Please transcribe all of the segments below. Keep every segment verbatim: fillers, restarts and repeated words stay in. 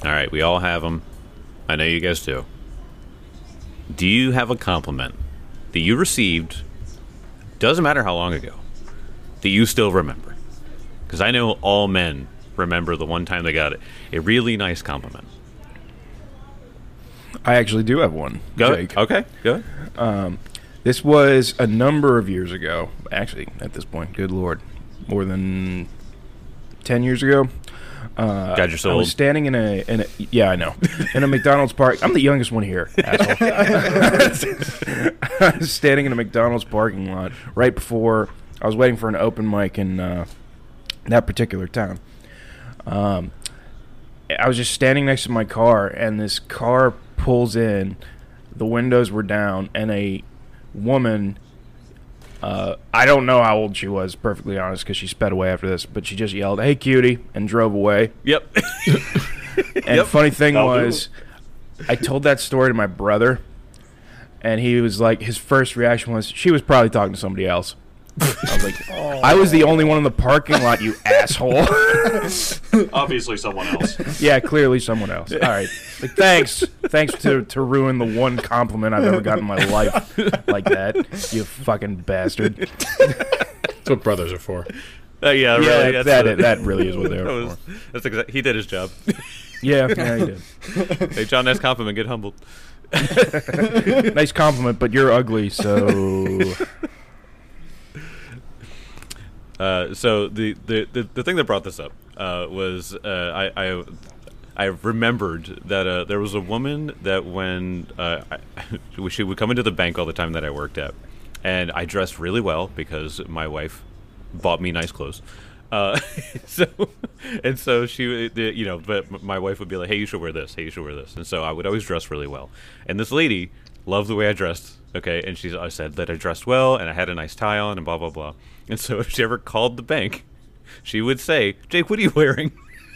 All right, we all have them. I know you guys do. Do you have a compliment that you received, doesn't matter how long ago, that you still remember? Because I know all men remember the one time they got it. A really nice compliment. I actually do have one, Go Jake. Okay, go ahead. Um, this was a number of years ago. Actually, at this point, good Lord, more than ten years ago. Uh, God, you're so I was old. standing in a, in a yeah, I know, in a McDonald's park. I'm the youngest one here, asshole. I was standing in a McDonald's parking lot right before I was waiting for an open mic in uh, that particular town. Um, I was just standing next to my car, and this car pulls in. The windows were down, and a woman. Uh, I don't know how old she was, perfectly honest, because she sped away after this. But she just yelled, "Hey, cutie," and drove away. Yep. And Yep. funny thing That'll do was, I told that story to my brother, and he was like, his first reaction was, she was probably talking to somebody else. I was like, I was the only one in the parking lot, you asshole. Obviously someone else. Yeah, clearly someone else. All right. Like, thanks. Thanks to, to ruin the one compliment I've ever gotten in my life like that, you fucking bastard. That's what brothers are for. Uh, yeah, Yeah, really. That's that, what- that really is what they that were was, for. that's exa- he did his job. Yeah, yeah, he did. Hey, John, nice compliment. Get humbled. Nice compliment, but you're ugly, so... Uh, so the, the, the, the thing that brought this up uh, was uh, I, I I remembered that uh, there was a woman that when uh, I, she would come into the bank all the time that I worked at, and I dressed really well because my wife bought me nice clothes. Uh, so and so she would, you know, but my wife would be like, "Hey, you should wear this. Hey, you should wear this." And so I would always dress really well. And this lady loved the way I dressed. Okay, and she I said that I dressed well and I had a nice tie on and blah blah blah. And so if she ever called the bank, she would say, "Jake, what are you wearing?"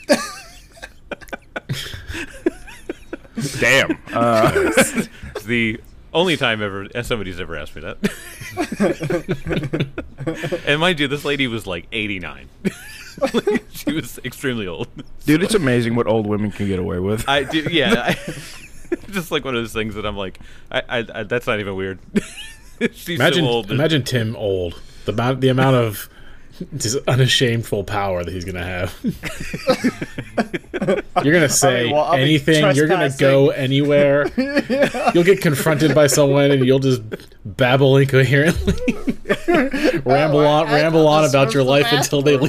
Damn. Uh, It's the only time ever somebody's ever asked me that. And mind you, this lady was like eighty-nine. Like, she was extremely old. dude, it's amazing what old women can get away with. I do, yeah. I, just like one of those things that I'm like, I, I, I that's not even weird. She's Imagine, so old. imagine Tim old. The amount, the amount of just unashamedful power that he's gonna have. You're gonna say I mean, well, I'll be anything. You're gonna go anywhere. You'll get confronted by someone, and you'll just babble incoherently, ramble on, I- I ramble thought on this about was your the life last until they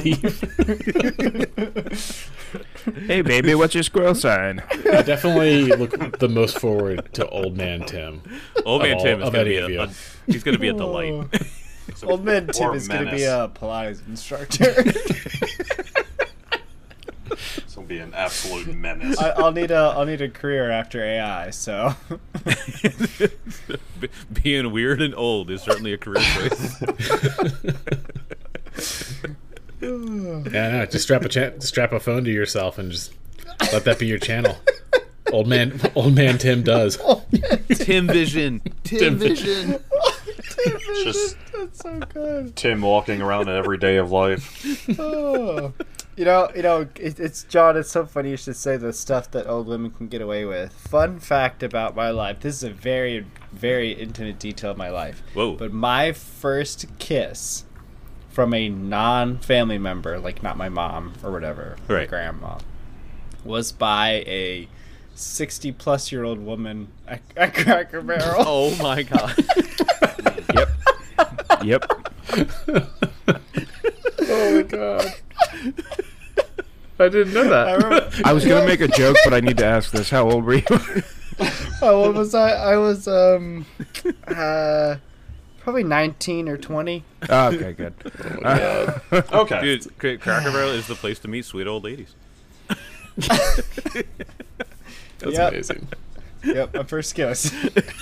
leave. Hey, baby, what's your squirrel sign? I definitely look the most forward to Old Man Tim. Old man of Tim all- is of gonna any be of a, you. a he's gonna be a delight. Old man Tim Or is going to be menace. a Pilates instructor. This will be an absolute menace. I, I'll need a I'll need a career after A I. So B- Being weird and old is certainly a career choice. Yeah, no, just strap a cha- strap a phone to yourself and just let that be your channel. Old man, old man Tim does. Tim Vision. Tim Vision. It's just that's so good. Tim walking around every day of life. Oh. You know, you know, it, it's John. It's so funny you should say the stuff that old women can get away with. Fun fact about my life. This is a very, very intimate detail of my life. Whoa. But my first kiss from a non-family member, like not my mom or whatever, or my Right. grandma, was by a sixty-plus-year-old woman at, at Cracker Barrel. Oh my god. Yep. Yep. Oh my god! I didn't know that. I remember, I was going to make a joke, but I need to ask this. How old were you? oh, what was I? I was um, uh, probably nineteen or twenty. Oh, okay, good. Uh, Okay. Dude, Cra- Cracker Barrel is the place to meet sweet old ladies. That's Yep. amazing. Yep, my first kiss.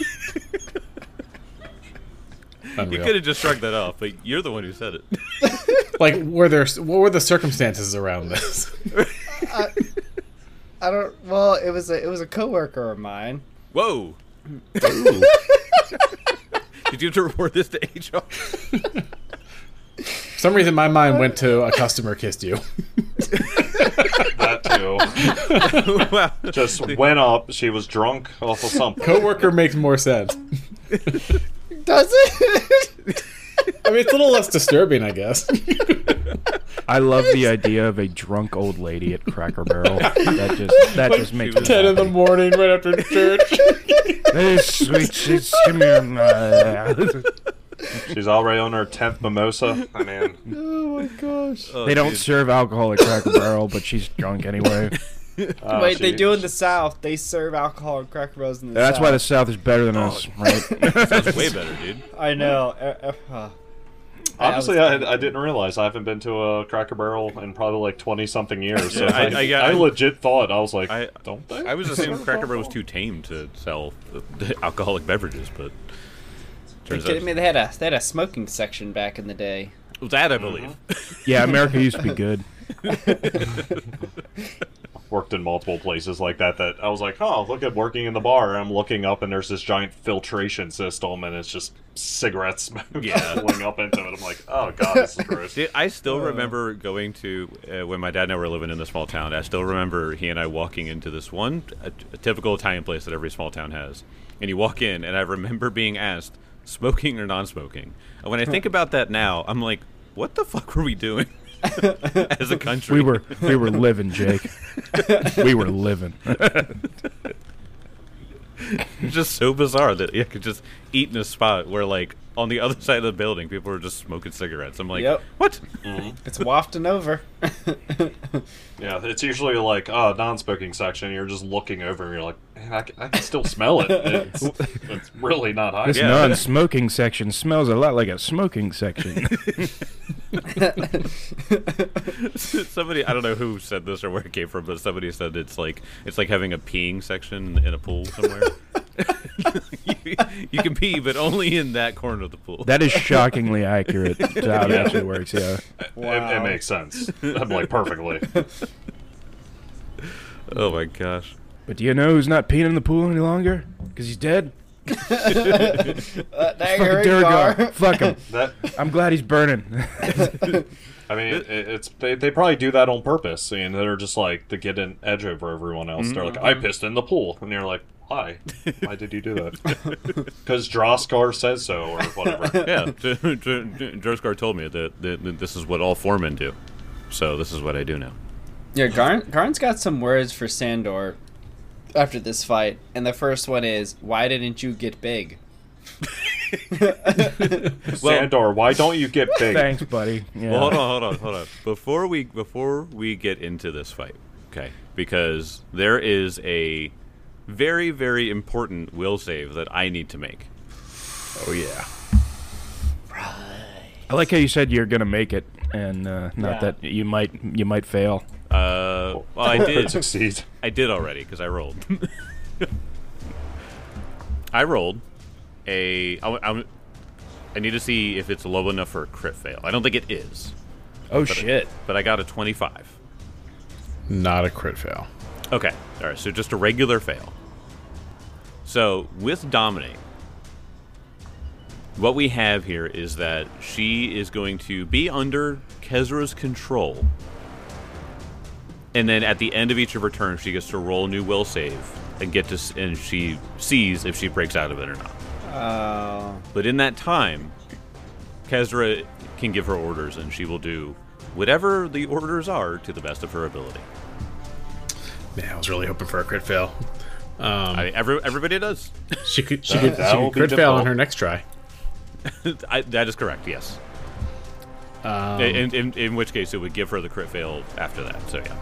You Unreal. could have just shrugged that off, but you're the one who said it. Like, were there what were the circumstances around this? I, I don't. Well, it was a it was a coworker of mine. Whoa. Did you have to report this to H R? For some reason, my mind went to a customer kissed you. That Ew. Wow. Just went up. She was drunk off of something. Coworker makes more sense. Does it? I mean, it's a little less disturbing, I guess. I love the idea of a drunk old lady at Cracker Barrel. That just that just makes me Ten in the happy. morning, right after church. Hey, sweet, sweet, come here. uh, She's already on her tenth mimosa. I mean, Oh my gosh. Oh, They don't dude. serve alcohol at Cracker Barrel, but she's drunk anyway. uh, Wait, they she- do in the South. They serve alcohol and Cracker Barrels in the That's South. why the South is better than us, right? Sounds way better, dude. I know. Uh, uh, uh. Honestly, I I, was- I didn't realize I haven't been to a Cracker Barrel in probably like twenty something years. So Yeah, I- I, I- yeah, I I- legit thought I was like, I- don't they? I was assuming Cracker Barrel was too tame to sell uh, alcoholic beverages, but Are you turns kidding out me? They had a they had a smoking section back in the day. that I believe. Yeah, America used to be good. Worked in multiple places like that. That I was like, oh, look at working in the bar. And I'm looking up, and there's this giant filtration system, and it's just cigarette smoke Yeah. going up into it. I'm like, oh god, this is gross. See, I still remember going to uh, when my dad and I were living in the small town. I still remember he and I walking into this one a, a typical Italian place that every small town has. And you walk in, and I remember being asked, "Smoking or non-smoking?" And when I think about that now, I'm like, "What the fuck were we doing as a country?" We were we were living, Jake. We were living. It's just so bizarre that you could just eat in a spot where, like, on the other side of the building, people were just smoking cigarettes. I'm like, Yep. what? It's wafting over. Yeah, it's usually like oh, non-smoking section. You're just looking over, and you're like, man, I, can, I can still smell it. It's, it's really not high. This Yeah. non-smoking section smells a lot like a smoking section. Somebody, I don't know who said this or where it came from, but somebody said it's like it's like having a peeing section in a pool somewhere. you, you can pee, but only in that corner of the pool. That is shockingly accurate to how it Yeah. actually works. Yeah. It, Wow. it makes sense. I'm like perfectly. Oh my gosh. But do you know who's not peeing in the pool any longer? Because he's dead. Uh, dang, Fucking here we are. Durgar. Fuck him. That I'm glad he's burning. I mean, it, it's they, they probably do that on purpose, and they're just like to get an edge over everyone else. They're like, I pissed in the pool, and you're like, why? Why did you do that? Because Droskar says so, or whatever. Yeah, Droskar told me that, that, that this is what all foremen do, so this is what I do now. Yeah, Garn Garn's got some words for Sandor after this fight, and the first one is, "Why didn't you get big?" Sandor, why don't you get big? Thanks, buddy. Yeah. Well, hold on, hold on, hold on. Before we before we get into this fight, okay? Because there is a very very important will save that I need to make. Oh yeah. I like how you said you're gonna make it, and uh, not Yeah. that you might you might fail. Uh, well, I Could did. succeed. I did already because I rolled. I rolled a. I, I, I need to see if it's low enough for a crit fail. I don't think it is, Oh shit. but I got a twenty-five. Not a crit fail. Okay, all right. So just a regular fail. So with Dominate, what we have here is that she is going to be under Kezra's control. And then at the end of each of her turns, she gets to roll a new will save and get to, s- and she sees if she breaks out of it or not. Oh. But in that time, Kezra can give her orders, and she will do whatever the orders are to the best of her ability. Man, I was really hoping for a crit fail. Um, I mean, every, everybody does. she could she That- could, she that will could be crit fail on difficult. her next try. I, that is correct. Yes. Um, in, in in which case, it would give her the crit fail after that. So yeah.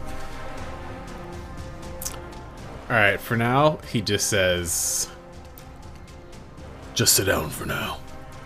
all right, for now, he just says, "Just sit down for now."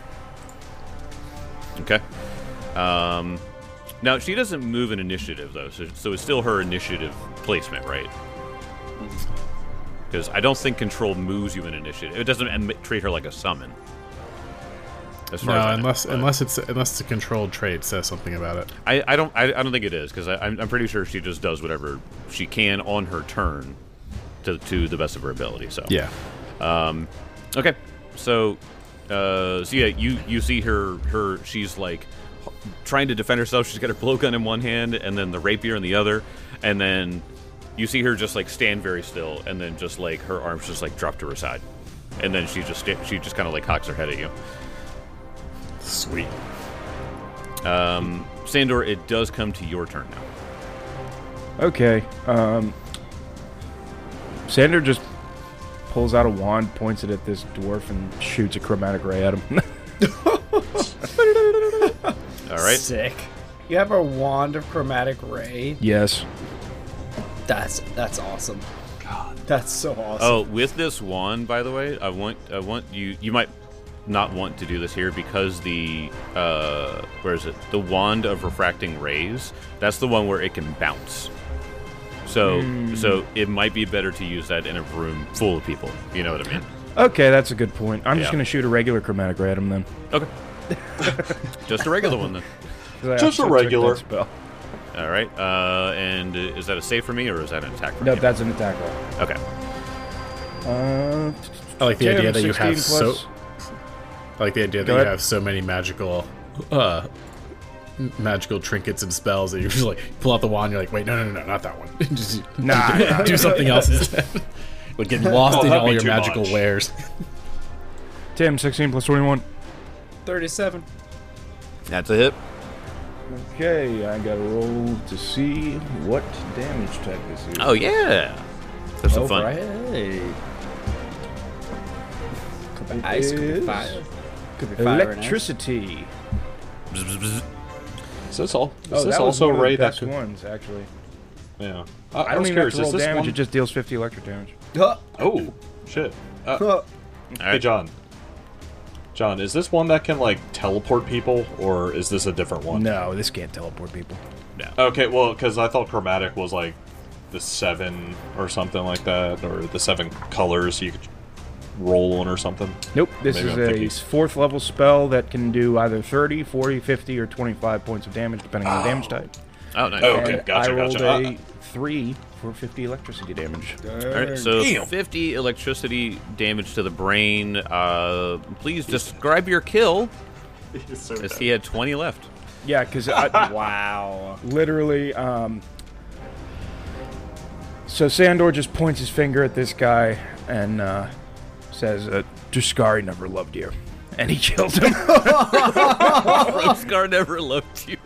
Okay. Um, now she doesn't move an initiative though, so, so it's still her initiative placement, right? Because I don't think control moves you in initiative. It doesn't em- treat her like a summon. As far No, as I know, unless but unless it's unless the controlled trait says something about it. I, I don't I, I don't think it is because I'm, I'm pretty sure she just does whatever she can on her turn to to the best of her ability. So Yeah. Um, okay, so, uh, so yeah, you you see her her she's like trying to defend herself. She's got her blowgun in one hand and then the rapier in the other, and then you see her just like stand very still, and then just like her arms just like drop to her side, and then she just sta- she just kind of like cocks her head at you. Sweet. Um, Sandor, it does come to your turn now. Okay. Um, Sander just pulls out a wand, points it at this dwarf, and shoots a chromatic ray at him. All right. Sick. You have a wand of chromatic ray. Yes. That's that's awesome. God, that's so awesome. Oh, with this wand, by the way, I want I want you. You might not want to do this here because the uh, where is it? The wand of refracting rays. That's the one where it can bounce. So Mm. so it might be better to use that in a room full of people. You know what I mean? Okay, that's a good point. I'm just Yeah. going to shoot a regular chromatic ray at him then. Okay. Just a regular one then. 'Cause I Just a also took regular. that spell. All right. Uh, and is that a save for me or is that an attack for No, me? that's an attack roll. Okay. Uh, I like the Tim, idea that you have sixteen so. plus- I like the idea that Go you ahead. have so many magical, uh, m- magical trinkets and spells that you're just like pull out the wand. You're like, wait, no, no, no, no, not that one. just Nah, do, nah, do something else instead. Like getting lost Oh, in that'd all be your too magical much. wares. Tim, sixteen plus twenty-one. thirty-seven. That's a hit. Okay, I got to roll to see what damage type this is. Oh yeah. That's some Oh, fun. right. Could be ice, could be is fire. Could be fire and ice. Electricity. Bzz, bzz, bzz. Is this all? Is Oh, this that was also one of the Ray that best could? ones, actually. Yeah. I I, I don't was even curious. have to roll Is this damage, one? it just deals fifty electric damage. Huh. Oh, shit. Uh, Huh. All Hey, right. John. John, is this one that can like teleport people, or is this a different one? No, this can't teleport people. Okay, well, because I thought chromatic was like the seven or something like that, or the seven colors you could roll on or something. Nope, this Maybe is I'm a thinking- fourth level spell that can do either thirty, forty, fifty, or twenty-five points of damage, depending on the damage type. Oh, nice. Oh, okay, And gotcha, I rolled gotcha. a three for fifty electricity damage. All right, so Damn. fifty electricity damage to the brain. Uh, please describe your kill, as he had twenty left. Yeah, because Wow. literally, um... So Sandor just points his finger at this guy and uh, says, uh, Druskari never loved you. And he kills him. Scar never loved you.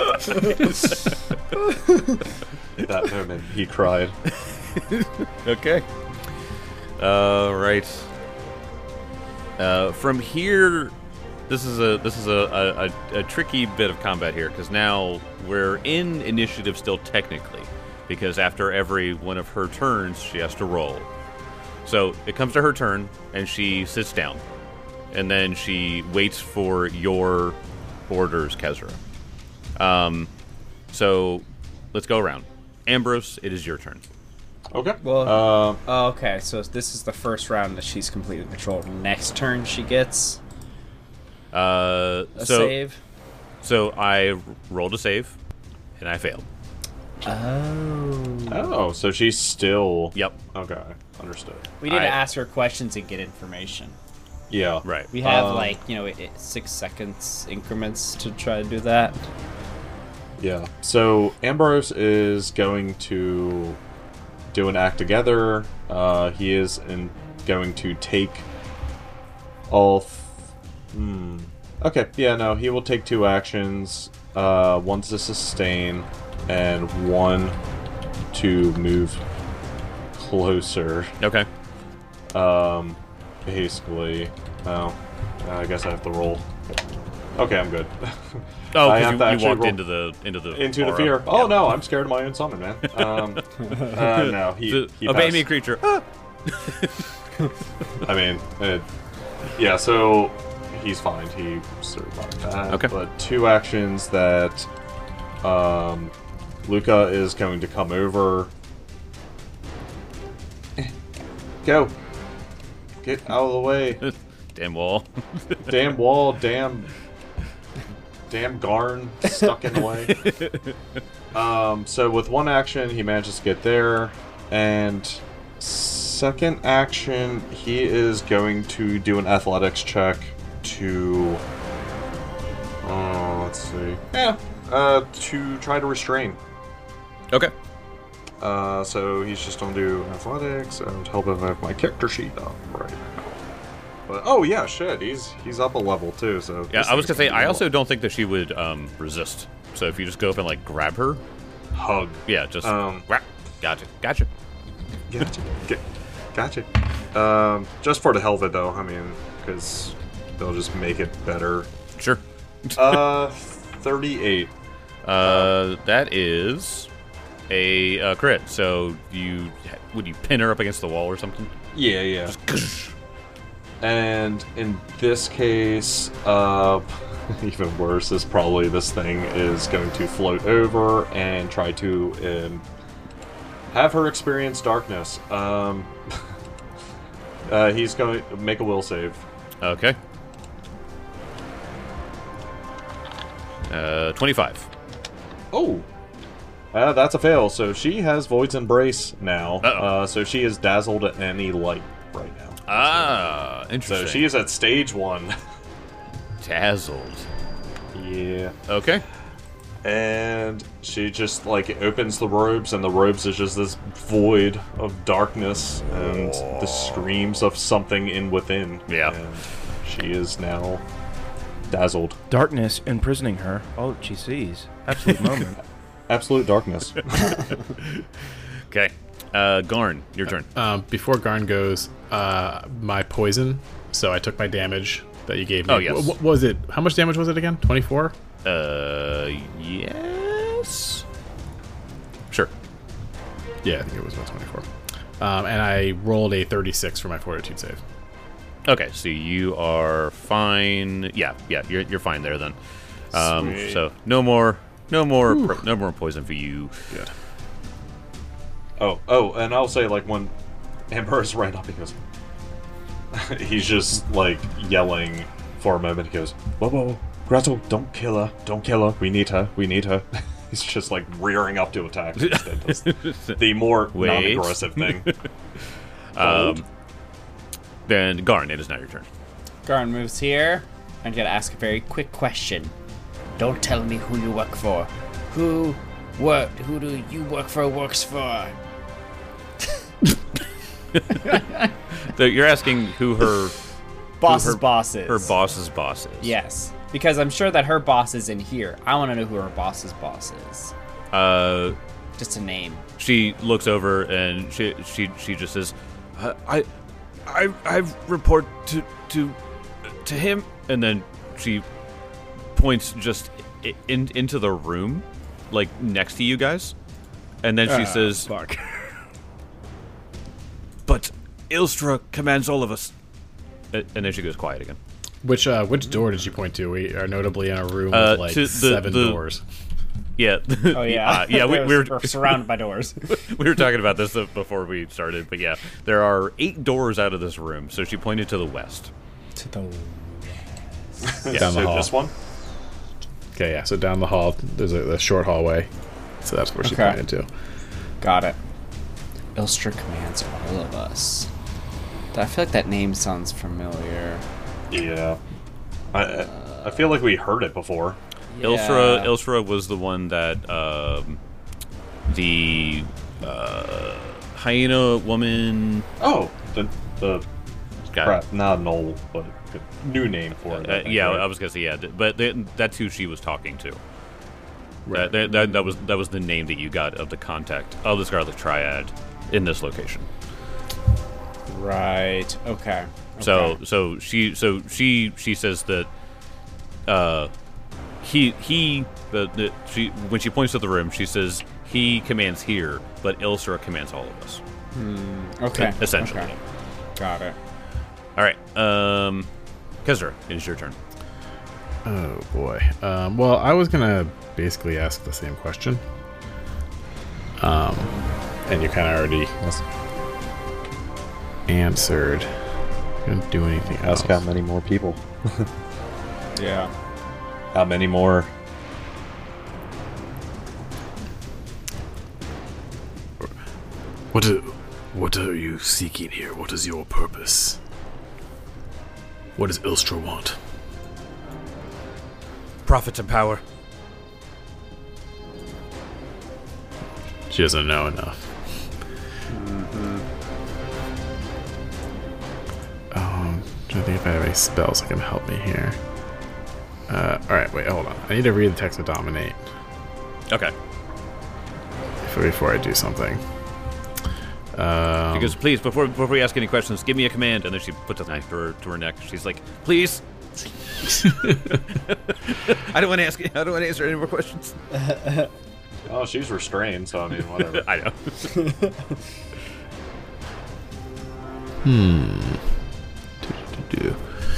That moment, he cried. Okay. All right. Uh, from here, this is a this is a, a, a tricky bit of combat here because now we're in initiative still technically, because after every one of her turns she has to roll. So it comes to her turn and she sits down, and then she waits for your orders, Kezra. Um, so let's go around. Ambrose, it is your turn. Okay. Well- uh, Oh, okay, so this is the first round that she's completely controlled. Next turn, she gets Uh, a so save. so I rolled a save, and I failed. Oh. oh, so she's still. Yep. Okay, understood. We need I- to ask her questions and get information. Yeah. Right. We have Um, like you know it, it- six seconds increments to try to do that. Yeah. So Ambrose is going to do an act together. Uh, he is in, going to take all. Th- hmm. Okay. Yeah. No. He will take two actions. Uh, one to sustain, and one to move closer. Okay. Um, basically. Oh, I guess I have to roll. Okay, I'm good. Oh, I because have you, to you actually walked roll- into the into the Into the aura. fear. Oh Yeah. no, I'm scared of my own summon, man. Um, uh, no, he, So, he obey passed. me, creature. Ah! I mean, it, yeah. So he's fine. He survived that. Okay. But two actions that um, Luca is going to come over. Eh, Go. Get out of the way. Damn wall. Damn wall. Damn. Damn Garn stuck in the way. Um, so with one action, he manages to get there, and second action, he is going to do an athletics check to. Oh, let's see. Yeah. Uh, to try to restrain. Okay. Uh, so he's just gonna do athletics and help if I have my character sheet up right now. But oh yeah, shit, he's he's up a level too. So Yeah, this I was gonna thing's say I be also level. don't think that she would um, resist. So if you just go up and like grab her, hug. yeah, just Um, whap. Gotcha, gotcha. Gotcha. G- gotcha. Um, just for the hell of it though, I mean, because they'll just make it better. Sure. Uh, thirty-eight. Uh, that is a uh, crit. So you would you pin her up against the wall or something? Yeah, yeah. And in this case, uh, even worse is probably this thing is going to float over and try to um, have her experience darkness. Um, uh, he's going to make a will save. Okay. Uh, twenty-five. Oh! Uh, that's a fail. So she has Void's Embrace now. Uh-oh. Uh, so she is dazzled at any light right now. Ah, interesting. So she is at stage one. dazzled. Yeah. Okay. And she just, like, opens the robes, and the robes is just this void of darkness and the screams of something in within. Yeah. And she is now dazzled. Darkness imprisoning her. All that she sees. Absolute moment. Absolute darkness. Okay. Uh, Garn, your turn. Um, before Garn goes, uh, my poison. So I took my damage that you gave me. Oh, yes. Wh- what was it? How much damage was it again? twenty-four? Uh, yes. Sure. Yeah, I think it was about twenty-four. Um, and I rolled a thirty-six for my fortitude save. Okay, so you are fine. Yeah, yeah, you're you're fine there then. Um, Sweet. so no more, no more, pro- no more poison for you. Good. Oh, oh, and I'll say, like, when Ambrose ran up, he goes... he's just, like, yelling for a moment. He goes, whoa, whoa, whoa, Gretel, don't kill her. Don't kill her. We need her. We need her. He's just, like, rearing up to attack. Instead does the more Wait. non-aggressive thing. Um, then Garn, it is now your turn. Garn moves here. I'm gonna ask a very quick question. Don't tell me who you work for. Who, what, who do you work for? Works for? So you're asking who her Boss's her- boss is. her boss's boss is. Yes, because I'm sure that her boss is in here. I want to know who her boss's boss is. Uh, Just a name. she looks over and she she she just says, uh, "I, I I report to to to him," and then she points just i- in into the room, like next to you guys, and then she says, Fuck. "But Ilstra commands all of us," A- and then she goes quiet again. Which uh, which door did you point to? We are notably in a room Uh, with like to the- seven the- doors. Yeah. Oh yeah, uh, yeah. We, we were we're surrounded by doors. we were talking about this before we started, but yeah, there are eight doors out of this room. So she pointed to the west. To the Yeah, Down the so hall. this one? Okay, yeah. So down the hall, there's a, a short hallway. So that's where she Okay. pointed to. Got it. Ilstra commands all of us. I feel like that name sounds familiar. Yeah. I I feel like we heard it before. Ilstra, Yeah. Ilstra was the one that um, the uh, hyena woman. Oh, the the Got, crap, not Knoll, but the new name for it. I uh, think, yeah, right? I was gonna say yeah, th- but th- that's who she was talking to. That, that, that, that was that was the name that you got of the contact of the Scarlet Triad in this location. Right. Okay. So Okay. so she so she she says that uh he he the, the she when she points to the room she says he commands here, but Ilstra commands all of us. Okay. essentially. Okay. Got it. All right, um, Kezra, it is your turn. Oh boy. Um, well, I was gonna basically ask the same question. Um, and you kind of already answered. Couldn't do anything else. Ask how many more people. Yeah. How many more? What are, what are you seeking here? What is your purpose? What does Ilstra want? Profit and power. She doesn't know enough. Um, trying to think if I have any spells that can help me here. Uh, all right, wait, hold on. I need to read the text of Dominate Okay. before, before I do something. Um, Because please, before before we ask any questions, give me a command. And then she puts a knife to her, to her neck. She's like, please. I don't want to ask. I don't want to answer any more questions. Oh, she's restrained, so I mean, whatever. I know. Hmm. Do-do-do-do.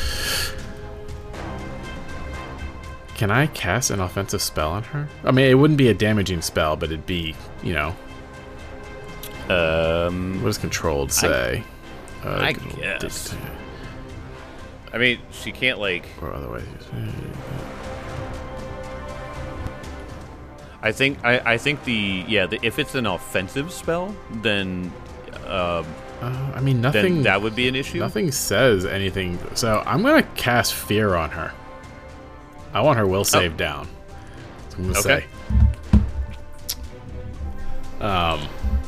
Can I cast an offensive spell on her? I mean, it wouldn't be a damaging spell, but it'd be, you know. Um, What does controlled say? I, uh, I control guess. dictate, I mean, she can't like. or otherwise. I think. I, I think the yeah. The, if it's an offensive spell, then uh, Uh, I mean, nothing. then that would be an issue. Nothing says anything. So I'm gonna cast fear on her. I want her will save down. That's what I'm gonna Okay. say. Um.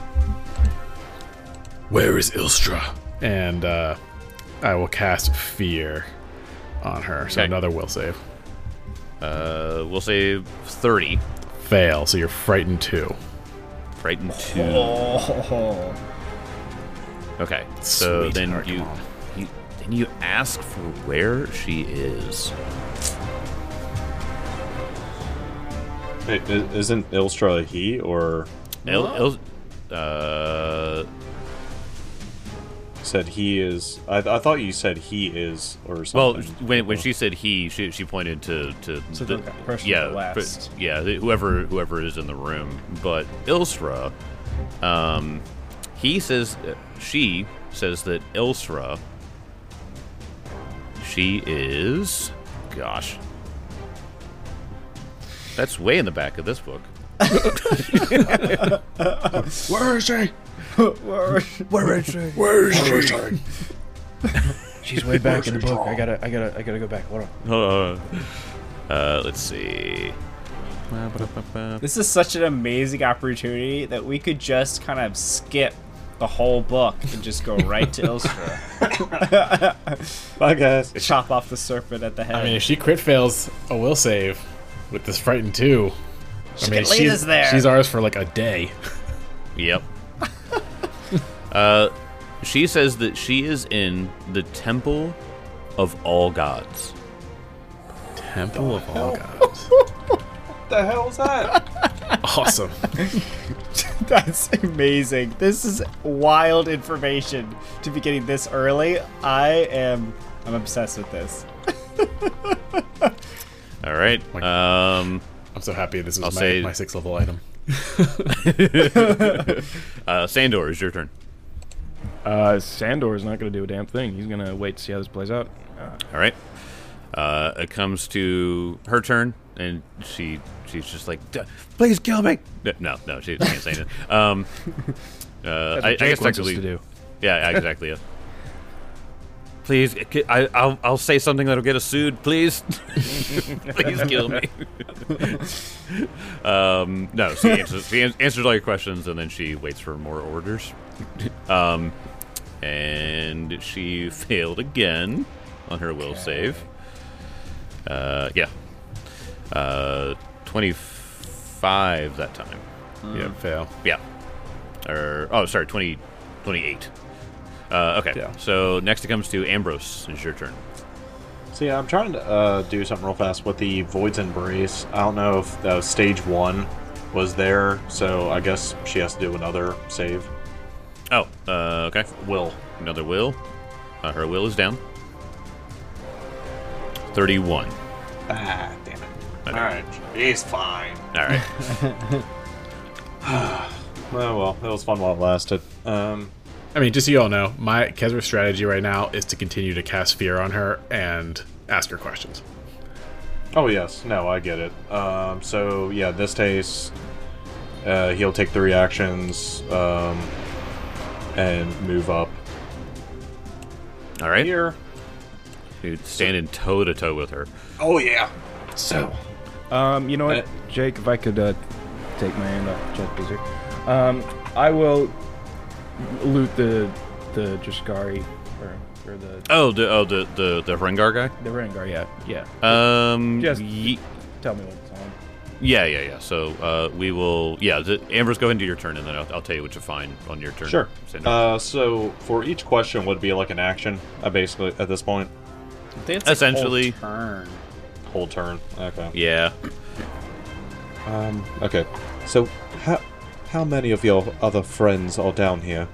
Where is Ilstra? And uh, I will cast fear on her. So Okay. another will save. Uh, we'll say thirty. Fail. So you're frightened too. Frightened two. Oh. Okay. So Sweet. then Alright, you, come on. you then you ask for where she is. Hey, i- isn't Ilstra a he or Il, Il, uh, said he is? I, I thought you said he is or well, something. when when she said he, she she pointed to to, To the person to yeah the west. but- yeah the- whoever whoever is in the room. But Ilsra, um, he says she says that Ilsra, she is, gosh, that's way in the back of this book. Where is she? Where- Where is she? Where is she? She's way back in the book. I gotta, I gotta, I gotta go back. Hold on. Hold on. Uh, let's see. This is such an amazing opportunity that we could just kind of skip the whole book and just go right to Ilstra. Bye, guys. Chop off the serpent at the head. I mean, if she crit fails a will save with this frightened two, I mean, can lead she's, us there. she's ours for like a day. Yep. uh, she says that she is in the Temple of All Gods. Temple of all gods. What the hell is that? Awesome. That's amazing. This is wild information to be getting this early. I am I'm obsessed with this. All right. Um, I'm so happy this is I'll my, say- my sixth level item. uh, Sandor, it's your turn. Uh, Sandor is not gonna do a damn thing. He's gonna wait to see how this plays out. Uh, All right. Uh, it comes to her turn, and she she's just like, "D- please kill me. No, no, she can't say it. Um, uh, That's I, I what Jake guess wants us technically, to do. yeah, exactly. Yeah. Please, c- I, I'll I'll say something that'll get us sued. Please, please kill me. um, no, she answers, she an- answers all your questions, and then she waits for more orders. Um, and she failed again on her will save. Uh, yeah. Uh, twenty-five that time. Yeah, fail. Yeah. Or oh, sorry, twenty, twenty-eight. Uh, okay. Yeah. So next it comes to Ambrose. It's your turn. So yeah, I'm trying to uh, do something real fast with the Void's Embrace. I don't know if uh, stage one was there, so I guess she has to do another save. Oh, uh, okay. Will. Another will. Uh, her will is down. thirty-one. Ah, damn it. Okay. Alright, he's fine. All right. Well, well, it was fun while it lasted. Um, I mean, just so you all know, my Kezra's strategy right now is to continue to cast fear on her and ask her questions. oh, yes. No, I get it. Um, so, yeah, this case, uh, he'll take three actions um, and move up All right. here. Dude, standing toe to toe with her. Oh, yeah. So, Um, you know what, Uh, Jake? If I could uh, take my hand off Jake here, um, I will loot the the Jaskari or or the Oh, the oh the the the Rengar guy. the Rengar. Yeah, yeah. Um, Just ye- tell me what it's on. yeah, yeah, yeah. So uh, we will. Yeah, the, Ambrose, go ahead and do your turn, and then I'll, I'll tell you what you find on your turn. Sure. Cinder. Uh, so for each question would be like an action, uh, basically at this point. I think it's like Essentially. whole turn. Whole turn. Okay. yeah. Um. Okay. So how how many of your other friends are down here?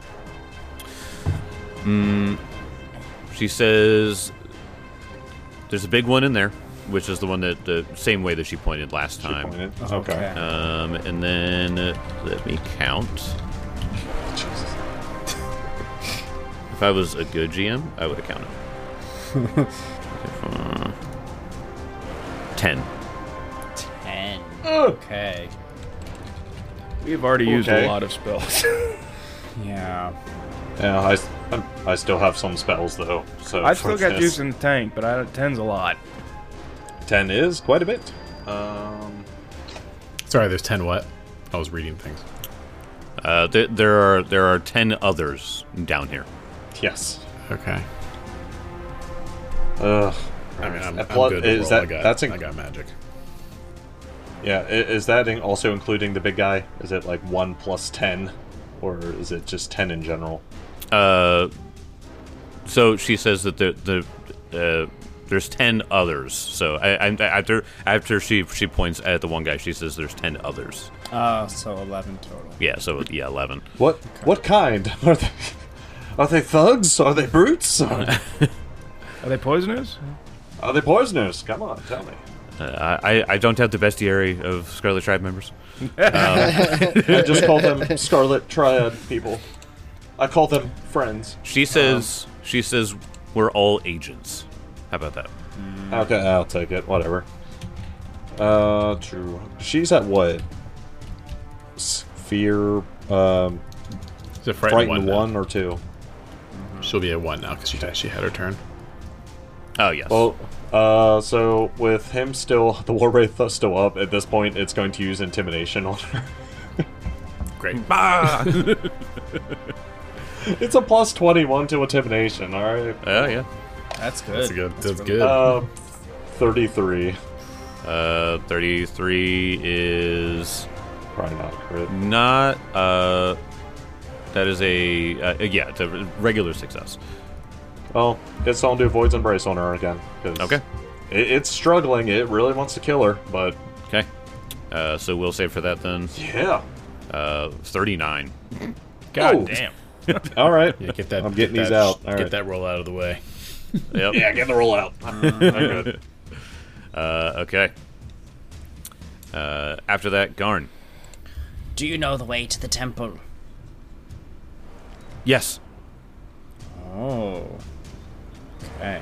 Mm, she says there's a big one in there, which is the one that the same way that she pointed last She time. pointed. Okay. Okay. Um, and then uh, let me count. Jesus. If I was a good G M, I would have counted. uh, Ten. Ten. Okay. We've already used Okay. a lot of spells. Yeah. Yeah, I, s- I'm- I still have some spells though. So I still for got this, juice in the tank, but I don't, ten's a lot. ten is quite a bit. Um. Sorry, there's ten what? I was reading things. Uh, th- there are there are ten others down here. Yes. Okay. Ugh. I mean, I'm, Uh, I'm plus- good to is roll. that I got, that's I inc- got magic. Yeah, i- is that in- also including the big guy? Is it like one plus ten, or is it just ten in general? Uh, so she says that the the uh, there's ten others. So I, I after after she she points at the one guy, she says there's ten others. Oh, so eleven total. Yeah. So yeah, eleven. What what kind are they? Are they thugs? Are they brutes? Are, Are they poisonous? are they poisoners? Come on, tell me. Uh, I I don't have the bestiary of Scarlet Tribe members. I just call them Scarlet Triad people. I call them friends. She says she says we're all agents. How about that? Okay, I'll take it. Whatever. Uh, true. She's at what? Fear. Um, Is it frightened, frightened one? one, now? or two. She'll be at one now because she she had her turn. Oh yes. Well, uh, so with him still, the war wraith still up at this point, it's going to use intimidation on her. Great. It's a plus twenty-one to intimidation. All right. Oh yeah. That's good. That's good. That's really good. Uh, thirty-three. Uh, thirty-three is Probably not crit. not. Uh, that is a uh, yeah. It's a regular success. Well, guess I'll do Void's Embrace on her again. 'cause Okay. It, it's struggling. It really wants to kill her, but Okay. Uh, so we'll save for that then. yeah. Uh, thirty-nine. God Oh. damn. All right. Yeah, get that. I'm get getting these that, out. All Get right. that roll out of the way. Yep. Yeah, get the roll out. I'm good. Uh, okay. Uh, after that, Garn. Do you know the way to the temple? Yes. Oh. Okay.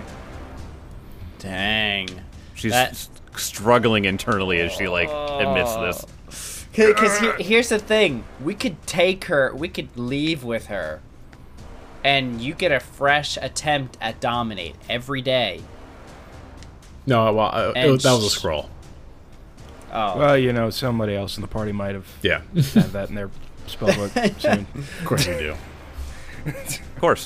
Dang. She's That- s- struggling internally as she like admits this. Because he, here's the thing: we could take her, we could leave with her, and you get a fresh attempt at dominate every day. No, well, uh, it And was, that was a sh- scroll. Oh, Well, you know, somebody else in the party might have Yeah, had that in their spellbook soon. of course you do. Of course.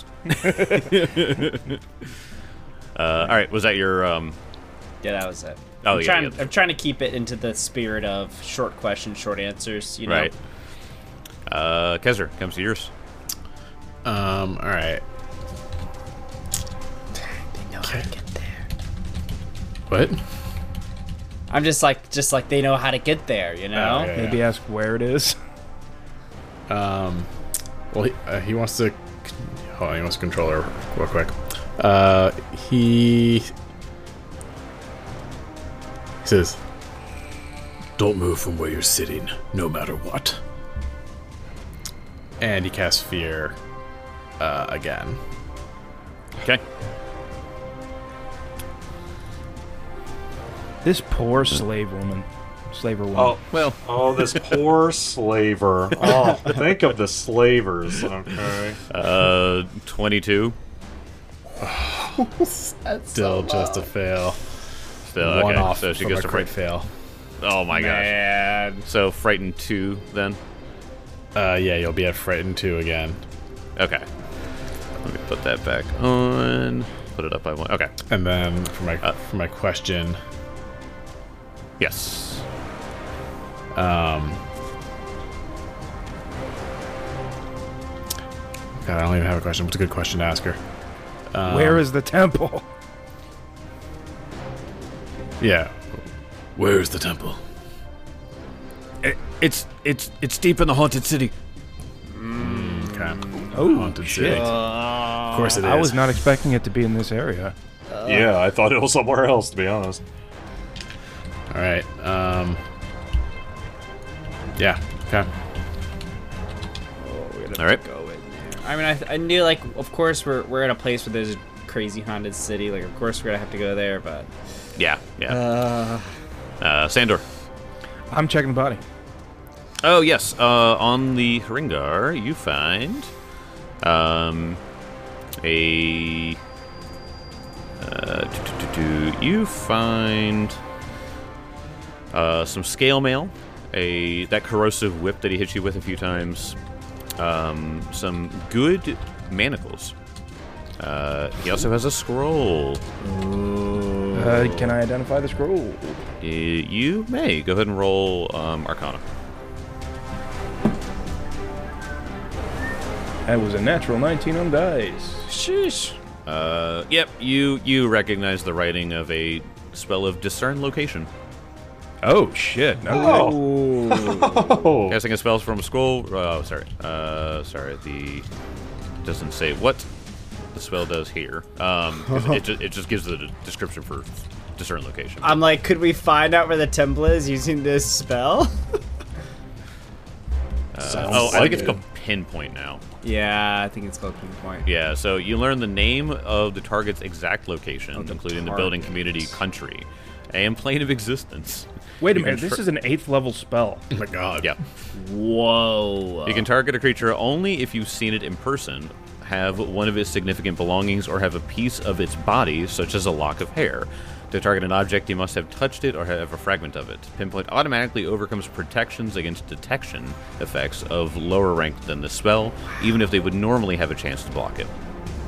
uh, all right. Was that your? Um, yeah, that was it. Oh, I'm yeah, trying, yeah. I'm trying to keep it into the spirit of short questions, short answers. You know. Right. Uh, Kezzer, comes to yours. Um, all right. They know how to get there. What? I'm just like, just like they know how to get there. You know. Oh, yeah. Maybe ask where it is. Um, well, he, uh, he wants to. Hold on, he wants to control her real quick. Uh, he. He says, Don't move from where you're sitting, no matter what. and he casts fear uh, again. Okay. This poor slave woman. Slaver woman. Oh, Well. oh, this poor slaver. Oh, think of the slavers. Okay. Uh, twenty-two. Still just a fail. Still One okay. off So she from goes a to crit fright. fail. Oh my gosh. Man. So frightened two then. Uh, yeah, you'll be at frightened two again. Okay. Let me put that back on. Put it up by one. Okay. And then for my Uh, for my question, Yes. um, God, I don't even have a question. What's a good question to ask her? Um, Where is the temple? Yeah. Where is the temple? It, it's it's it's deep in the haunted city. Okay. Oh, Haunted shit. city. Of course it is. I was not expecting it to be in this area. Yeah, I thought it was somewhere else, to be honest. All right. Um. Yeah. Okay. All right. Go in there. I mean, I, I knew, like, of course, we're we're in a place where there's a crazy haunted city. Like, of course, we're gonna have to go there, but. Yeah. Yeah. Uh, Uh, Sandor. I'm checking the body. Oh yes. Uh, on the Hringar, you find um a uh, do, do, do, do, you find uh, some scale mail, a that corrosive whip that he hit you with a few times, um, some good manacles. Uh, he also has a scroll. Uh, can I identify the scroll? Uh, you may go ahead and roll um, Arcana. That was a natural nineteen on dice. sheesh. Uh, yep, you you recognize the writing of a spell of discern location. Oh, shit. No. Oh, Casting a spell from a scroll. Oh, sorry. Uh, sorry. The doesn't say what the spell does here. Um, 'cause it just it just gives the description for discern location. I'm like, could we find out where the temple is using this spell? Uh, oh, I think it's called pinpoint now. Yeah, I think it's called pinpoint. Yeah, so you learn the name of the target's exact location, Oh, the including the building, target. community, country, and plane of existence. Wait a You can minute. This tr- is an eighth level spell. Oh my God. Yeah. Whoa. You can target a creature only if you've seen it in person, have one of its significant belongings, or have a piece of its body, such as a lock of hair. To target an object, you must have touched it or have a fragment of it. Pinpoint automatically overcomes protections against detection effects of lower rank than the spell, even if they would normally have a chance to block it.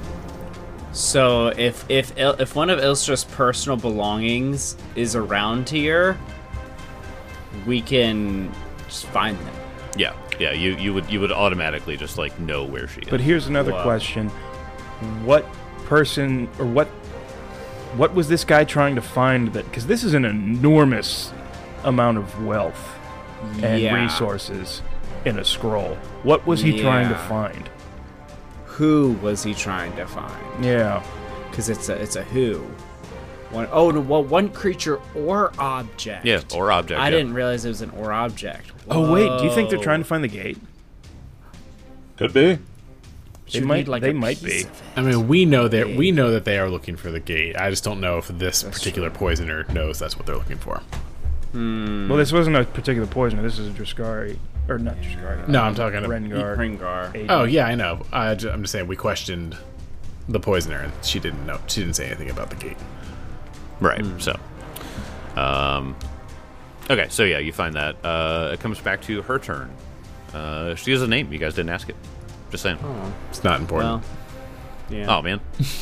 So if if Il- if one of Ilstra's personal belongings is around here, we can just find them. Yeah, yeah, you, you would you would automatically just like know where she is. But here's another Wow. question. What person, or what what was this guy trying to find that, because this is an enormous amount of wealth and Yeah. resources in a scroll. What was he trying to Yeah. find? Who was he trying to find? Yeah. Because it's a it's a who. One oh no, well, one creature or object. yeah, or object. I yeah. didn't realize it was an or object. Oh wait, do you think they're Whoa. trying to find the gate? could be. They Should might. need, like, they a might piece be. of it. I mean, we know that we know that they are looking for the gate. I just don't know if this particular poisoner knows that's what they're looking for. Well, this wasn't a particular poisoner. This is a Druskari, or not Druskari. No, I'm talking about- Rengar. Hringar. agent. Oh yeah, I know. I ju- I'm just saying we questioned the poisoner, and she didn't know. She didn't say anything about the gate. Right. So, um, okay. So yeah, you find that. Uh, it comes back to her turn. Uh, she has a name. You guys didn't ask it. Just saying. Oh, It's not important. Well, yeah. man.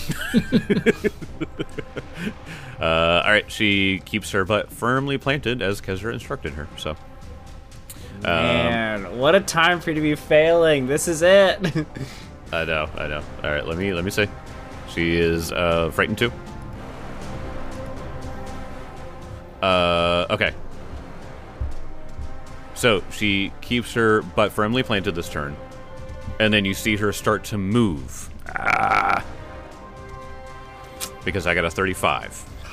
uh, all right. She keeps her butt firmly planted as Kezra instructed her. So. Um, Man, what a time for you to be failing. This is it. I know. I know. All right. Let me let me see. She is uh, frightened too. Uh, okay. So she keeps her butt firmly planted this turn, and then you see her start to move. Ah. Because I got a thirty-five.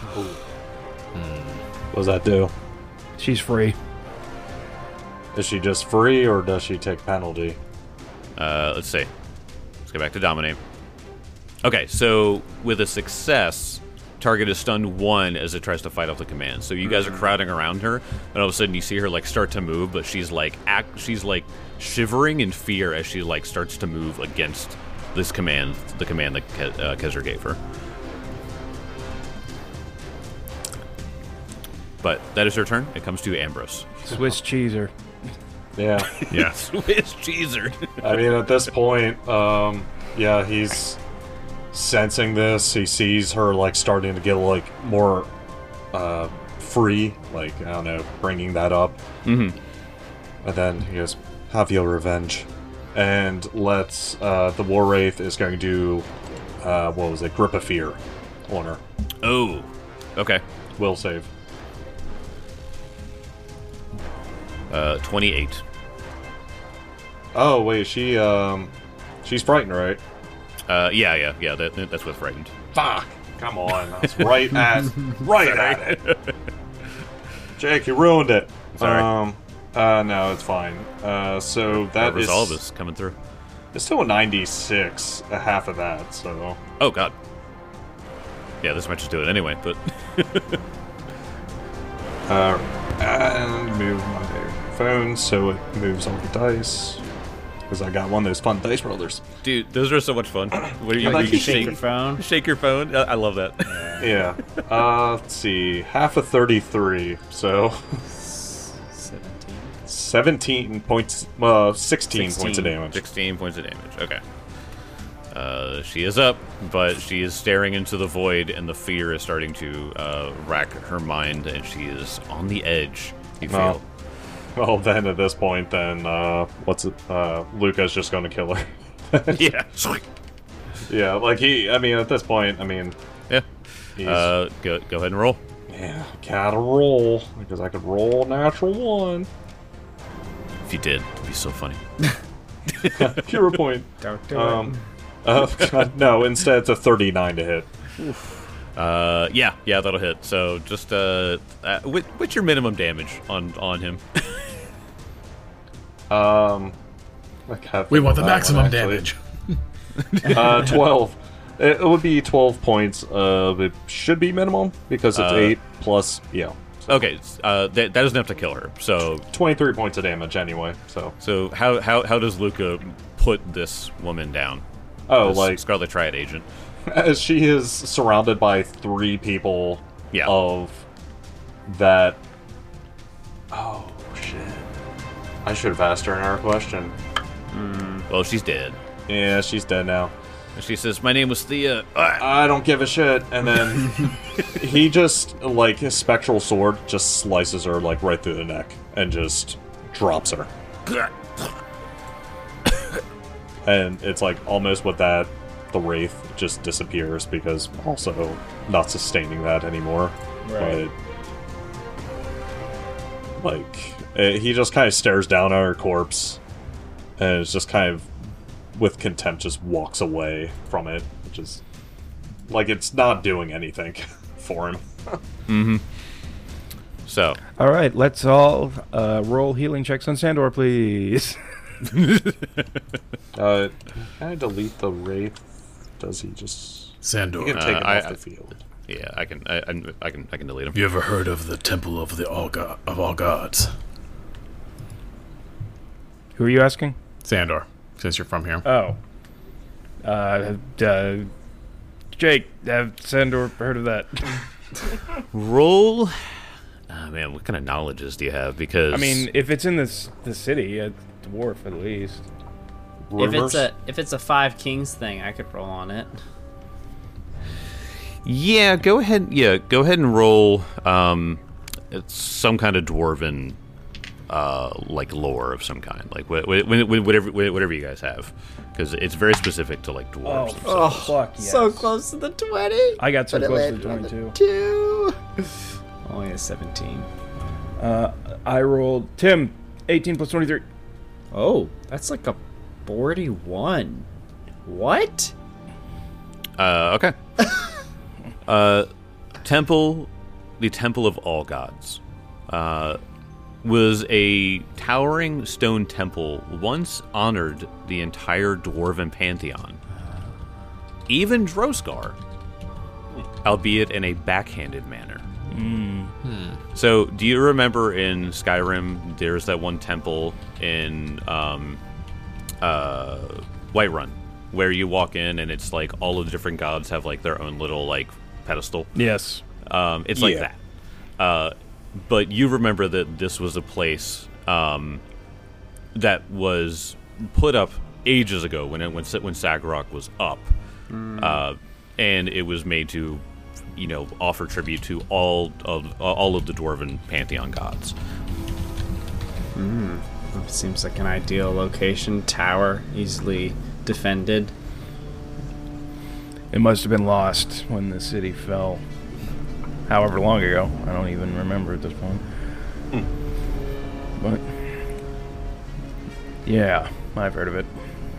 What does that do? She's free. Is she just free, or does she take penalty? Uh, let's see. Let's go back to dominate. Okay, so with a success, target is stunned one as it tries to fight off the command. So you guys are crowding around her, and all of a sudden you see her like start to move, but she's like act, she's like shivering in fear as she like starts to move against this command, the command that Ke- uh, Kezra gave her. But that is her turn. It comes to Ambrose. Swiss cheeser. Yeah. Yeah. Swiss cheeser. I mean, at this point, um, yeah, he's sensing this. He sees her like starting to get like more uh, free, like I don't know, bringing that up. Mm-hmm. And then he goes, "Have your revenge," and lets uh, the War Wraith is going to do uh, what was it, Grip of Fear on her. Oh, okay. Will save. Uh, twenty-eight. Oh wait, she um, she's frightened, right? Uh, yeah, yeah, yeah. That, that's what's frightened. Fuck! Come on, that's right at right at it. Jake, you ruined it. Sorry. Um, uh, no, it's fine. Uh, so that is resolve is coming through. it's still a ninety-six, a half of that. So Oh god. Yeah, this might just do it anyway, but uh, and move my phone so it moves all the dice because I got one of those fun dice rollers. dude, those are so much fun. Where you, I like where you to shake, Shake your phone. shake your phone. I, I love that. Yeah. Uh, let's see, half of thirty-three, so Seventeen. seventeen points. Uh, sixteen points of sixteen. damage. Sixteen points of damage. Okay. Uh, she is up, but she is staring into the void, and the fear is starting to uh, rack her mind, and she is on the edge. You feel? Well, well, then at this point, then uh, what's it? Uh, Luca's just going to kill her. Yeah. Yeah, like he. I mean, at this point, I mean, Yeah. he's, Uh, go go ahead and roll. yeah, gotta roll because I could roll a natural one. If you did, it'd be so funny. Pure point. Don't do Um, uh, no, instead it's a thirty-nine to hit. Uh, yeah, yeah, that'll hit. So just uh, uh what, what's your minimum damage on on him? Um, I can't We think want of the that maximum one, actually. damage. Uh, twelve. It, it would be twelve points. Uh, it should be minimum because it's Uh, eight plus. Yeah, Okay, uh, that, that doesn't have to kill her. So twenty-three points of damage anyway. So, so how how how does Luca put this woman down? oh, This like Scarlet Triad agent. as she is surrounded by three people Yeah. of that. Oh shit! I should have asked her another question. Well, she's dead. Yeah, she's dead now. And she says, "My name was Thea." Ah. I don't give a shit. And then he just, like, his spectral sword just slices her, like, right through the neck and just drops her. And it's like almost with that, the Wraith just disappears because also not sustaining that anymore. Right. But, like, eh, he just kind of stares down at her corpse and it's just kind of, with contempt, just walks away from it, which is like it's not doing anything for him. Mm-hmm. So, All right, let's all uh, roll healing checks on Sandor, please. Uh, can I delete the Wraith? Does he just? Sandor, You can take Uh, him I- off I- the field. yeah, I can, I, I, I can, I can delete him. you ever heard of the Temple of the All God of All Gods? Who are you asking? Sandor, since you're from here. Oh. Uh, uh Jake, have Sandor heard of that? Roll. Oh, man, what kind of knowledges do you have? Because I mean, if it's in this the city, a dwarf at least. If Rumors? it's a if it's a five kings thing, I could roll on it. yeah, go ahead. Yeah, go ahead and roll. Um, it's some kind of dwarven, uh, like lore of some kind, like wh- wh- wh- whatever whatever you guys have, because it's very specific to like dwarves. Oh, fuck yes. So close to the twenty. I got so But it close to landed the on the twenty-two. Two. Only a seventeen. Uh, I rolled Tim, eighteen plus twenty-three. Oh, that's like a forty-one. What? Uh, okay. uh, temple, the Temple of All Gods, uh, was a towering stone temple once honored the entire dwarven pantheon. Even Droskar, albeit in a backhanded manner. So, do you remember in Skyrim, there's that one temple in um, uh, Whiterun, where you walk in and it's like all of the different gods have like their own little like pedestal. Yes. Um, it's like Yeah. that. Uh, but you remember that this was a place um, that was put up ages ago when it, when when Sagarok was up, mm. uh, and it was made to, you know, offer tribute to all of all of the dwarven pantheon gods. Hmm. Seems like an ideal location. Tower, easily defended. It must have been lost when the city fell. However long ago, I don't even remember at this point. Hmm. But yeah, I've heard of it.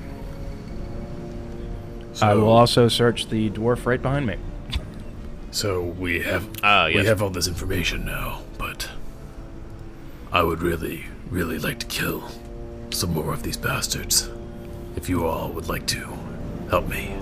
So, I will also search the dwarf right behind me. So we have uh, yes. we have all this information now, but I would really, really like to kill some more of these bastards. If you all would like to help me.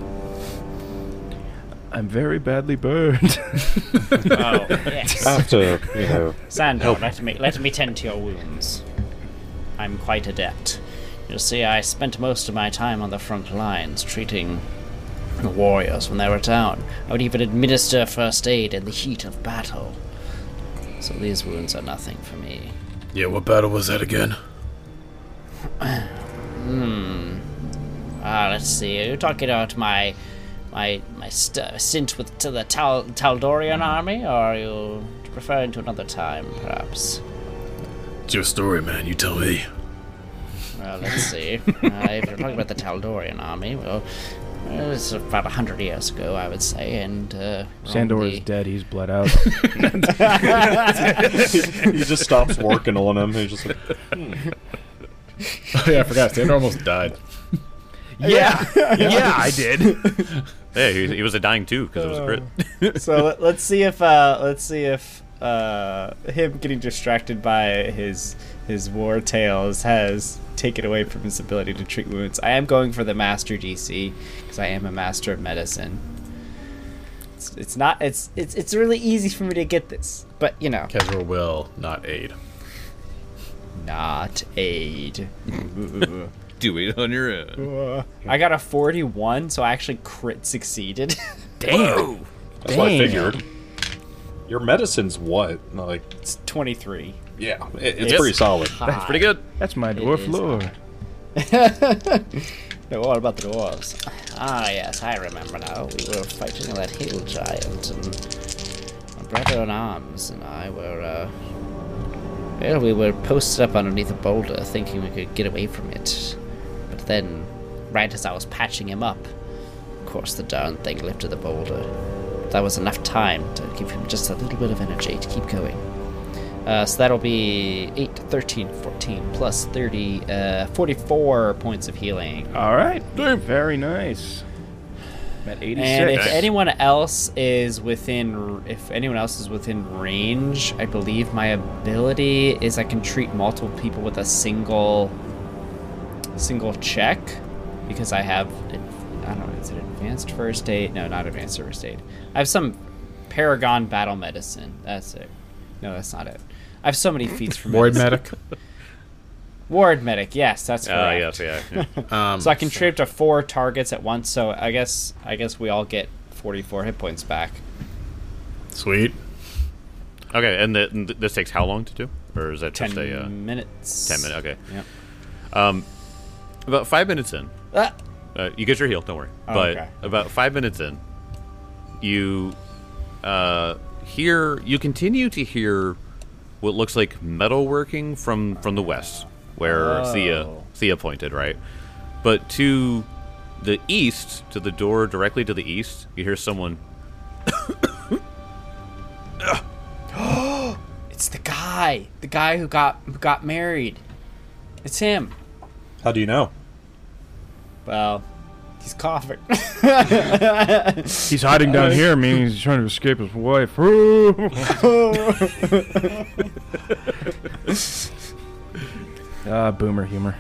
I'm very badly burned. Oh, yes. I have to, you know. Sandor, let me let me tend to your wounds. I'm quite adept. You'll see, I spent most of my time on the front lines treating the warriors when they were down. I would even administer first aid in the heat of battle. So these wounds are nothing for me. Yeah, what battle was that again? Hmm. Ah, let's see. Are you talking about my my my st- stint with to the Tal- Taldorian army, or are you referring to another time, perhaps? It's your story, man. You tell me. Well, let's see. uh, if you're talking about the Taldorian army, well, it was about a hundred years ago, I would say, and uh, Sandor the... is dead. He's bled out. He just stops working on him. He's just like, hmm. Oh, yeah, I forgot. Sandor almost died. Yeah, yeah, yeah, I did. Yeah, he, he was a dying too because it was a crit. So let, let's see if uh, let's see if uh, him getting distracted by his his war tales has taken away from his ability to treat wounds. I am going for the master D C because I am a master of medicine. It's, it's not it's it's it's really easy for me to get this, but you know, Kezra will not aid. Not aid. Do it on your own. I got a forty-one, so I actually crit succeeded. Damn. That's what I figured. Your medicine's what? Like, It's twenty-three. yeah, it, it's Yes. pretty solid. That's pretty good. That's my It dwarf is. lord. No, what about the dwarves? Ah, yes, I remember now. We were fighting that hill giant, and my brother in arms and I were, uh, well, we were posted up underneath a boulder thinking we could get away from it. But then, right as I was patching him up, of course the darn thing lifted the boulder. That was enough time to give him just a little bit of energy to keep going. Uh, so that'll be eight, thirteen, fourteen, plus thirty, uh, forty-four points of healing. All right. Very nice. I'm at eighty-six. And if anyone else is within, if anyone else is within range, I believe my ability is I can treat multiple people with a single, single check, because I have, I don't know, is it advanced first aid? No, not advanced first aid. I have some Paragon battle medicine. That's it. No, that's not it. I have so many feats for Ward medicine. medic. Ward medic. Yes, that's Oh, correct. yes, yeah. yeah. Um, So I can trade up to four targets at once. So I guess I guess we all get forty-four hit points back. Sweet. Okay, and, the, and th- this takes how long to do? Or is that Ten just a... Uh, minutes. ten minutes, okay. Yep. Um, about five minutes in, Ah! uh, you get your heal, don't worry. Oh, but okay. about five minutes in, you uh, hear, you continue to hear what looks like metalworking from, from the west, where Oh. Thea, Thea pointed, right? But to the east, to the door directly to the east, you hear someone... It's the guy. The guy who got who got married. It's him. How do you know? Well, he's coughing. He's hiding down here, meaning he's trying to escape his wife. Ah, boomer humor.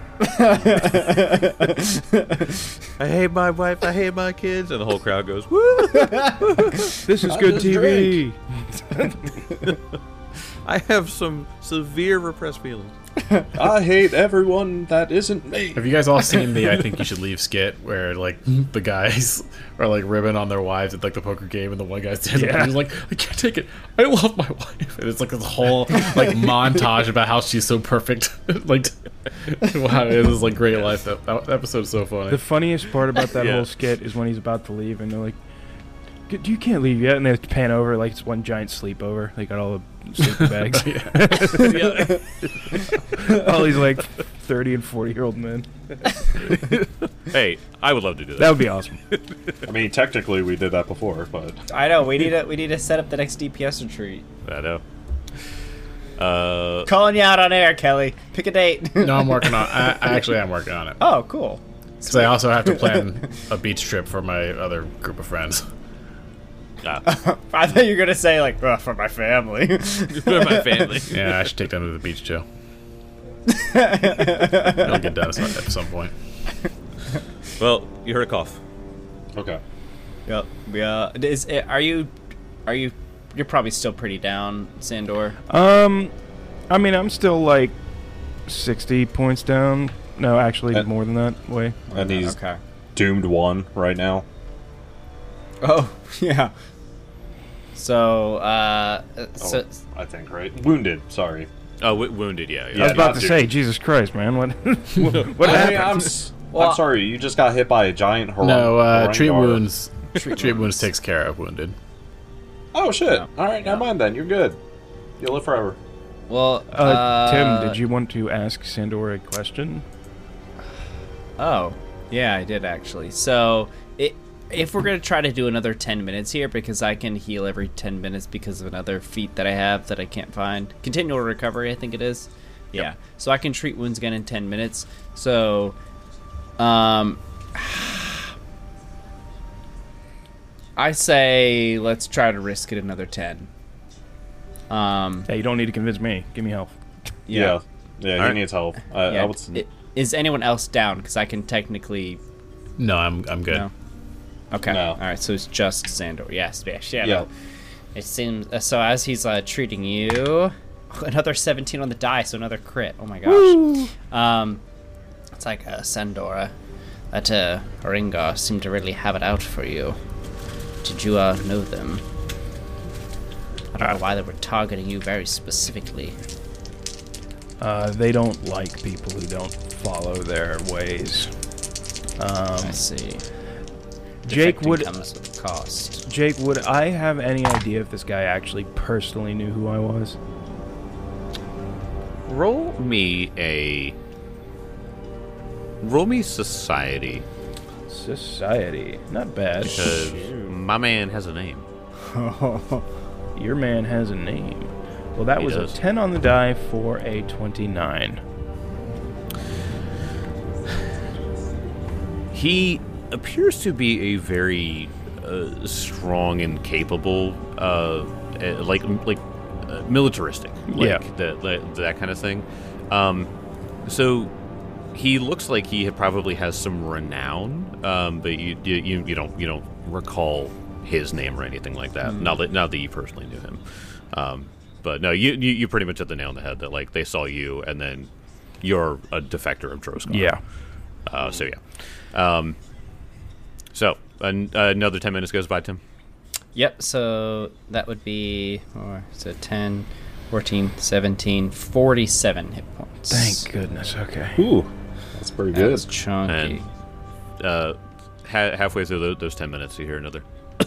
I hate my wife, I hate my kids, and the whole crowd goes, woo! This is good T V. I have some severe repressed feelings. I hate everyone that isn't me. Have you guys all seen the I Think You Should Leave skit where like the guys are like ribbing on their wives at like the poker game and the one guy stands up Yeah. and he's like, I can't take it. I love my wife. And it's like this whole like montage about how she's so perfect. Like wow, it was like great life. That, that episode's so funny. The funniest part about that Yeah. whole skit is when he's about to leave and they're like, "G- you can't leave yet," and they pan over like it's one giant sleepover. They got all the sleeping bags. All these like thirty and forty year old men. Hey, I would love to do that. That would be awesome. I mean, technically we did that before, but I know. We need to. We need to set up the next D P S retreat. I know. Uh, Calling you out on air, Kelly. Pick a date. No, I'm working on. I, I actually am working on it Oh, cool. because I also have to plan a beach trip for my other group of friends. ah, I thought you were gonna say like oh, for my family. my family. Yeah, I should take them to the beach, Joe. It'll get done at some- at some point. Well, you heard a cough. okay. Yep. Yeah. Is are you? Are you? You're probably still pretty down, Sandor. Um, I mean, I'm still like sixty points down. No, actually, Uh, more than that. Way. And he's Okay. doomed one right now. Oh yeah. So uh, Oh, so I think, right? Wounded, sorry. Oh, w- wounded. Yeah, yeah. Yeah. I was about not to dude. say, Jesus Christ, man, what what, what I mean, happened? I'm, s- Well, I'm sorry, you just got hit by a giant horn. No, uh, treat Harangar. wounds. Treat wounds takes care of wounded. Oh, shit. Yeah. Alright, never mind then. You're good. You'll live forever. well. Uh, Tim, did you want to ask Sandor a question? Oh, yeah, I did actually. So, it, if we're gonna try to do another ten minutes here, because I can heal every ten minutes because of another feat that I have that I can't find. Continual recovery, I think it is. Yeah. So I can treat wounds again in ten minutes. So, um, I say let's try to risk it another ten. Um, Hey, you don't need to convince me. Give me help. Yeah. Yeah, he Alright. needs help. I, yeah. I would. s- I- Is anyone else down? Because I can technically. No, I'm I'm good. No. Okay. No. All right. So it's just Sandor. Yes. Yes. Yeah. Yeah. no. It seems uh, so. As he's uh, treating you, another seventeen on the die, so another crit. Oh my gosh. Um, it's like uh, Sandora. That uh, Haringar seemed to really have it out for you. Did you uh, know them? I don't know why they were targeting you very specifically. Uh, they don't like people who don't follow their ways. I Um, see. Jake, Defecting would comes with a cost. Jake, would I have any idea if this guy actually personally knew who I was? Roll me a. Roll me society, Society, not bad. because my man has a name. Your man has a name. Well, that He was does. a ten on the die for a twenty-nine. He appears to be a very uh, strong and capable, uh, uh, like like uh, militaristic, like Yeah. that, that that kind of thing. Um, so he looks like he probably has some renown, um, but you, you you you don't you don't recall his name or anything like that. Now that now that you personally knew him, um, but no, you, you you pretty much hit the nail on the head. That like they saw you, and then you're a defector of Droskar. Yeah. Uh, so yeah. Um, so an- another ten minutes goes by, Tim. Yep, so that would be or so ten, fourteen, seventeen, forty-seven hit points. Thank goodness. Okay. Ooh, that's pretty That good. was chunky. And uh, ha- halfway through those, those ten minutes, you hear another.